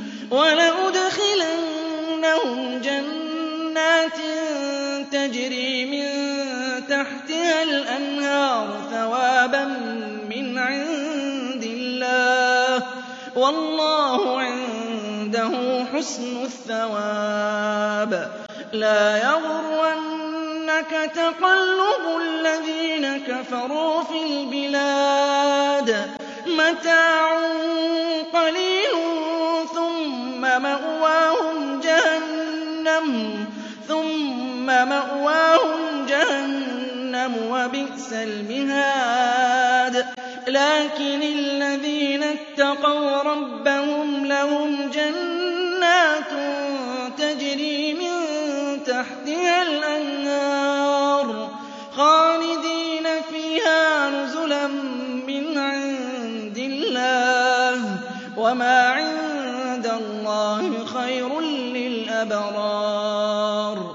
وَلَأُدْخِلَنَّهُمْ جَنَّاتٍ تَجْرِي مِن تَحْتِهَا الْأَنْهَارُ ثَوَابًا مِّنْ عِندِ اللَّهِ ۗ وَاللَّهُ عِندَهُ حُسْنُ الثَّوَابِ. لَا يَغُرَّنَّكَ تَقَلُّبُ الَّذِينَ كَفَرُوا فِي الْبِلَادِ. مَتَاعٌ قَلِيلٌ ثُمَّ مَأْوَاهُمْ جَهَنَّمُ ثُمَّ مَأْوَاهُمْ جَهَنَّمُ وَبِئْسَ الْمِهَادُ. لَٰكِنِ الَّذِينَ اتَّقَوْا رَبَّهُمْ لَهُمْ جَنَّاتٌ تَجْرِي مِن تَحْتِهَا الْأَنْهَارُ خَالِدِينَ فِيهَا نُزُلًا مِّنْ عِندِ اللَّهِ ۗ وَمَا عِندَ اللَّهِ خَيْرٌ لِّلْأَبْرَارِ.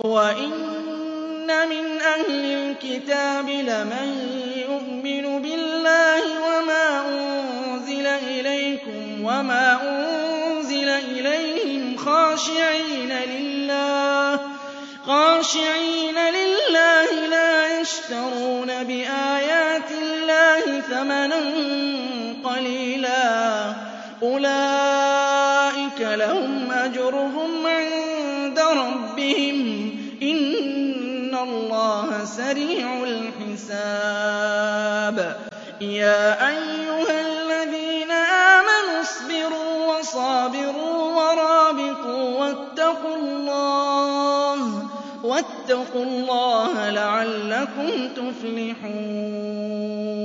وَإِنَّ مِنْ أَهْلِ الْكِتَابِ لَمَن يُؤْمِنُ بِاللَّهِ وَمَا أُنزِلَ إِلَيْكُمْ وَمَا أُنزِلَ إِلَيْهِمْ خَاشِعِينَ لِلَّهِ خاشعين لله لَا يَشْتَرُونَ بِآيَاتِ اللَّهِ ثَمَنًا قَلِيلًا ۗ أُولَٰئِكَ لَهُمْ أَجْرُهُمْ عِندَ رَبِّهِمْ ۗ إِنَّ اللَّهَ سَرِيعُ الْحِسَابِ. يَا أَيُّهَا الَّذِينَ آمَنُوا اصْبِرُوا وَصَابِرُوا وَرَابِطُوا وَاتَّقُوا اللَّهَ لَعَلَّكُمْ تُفْلِحُونَ.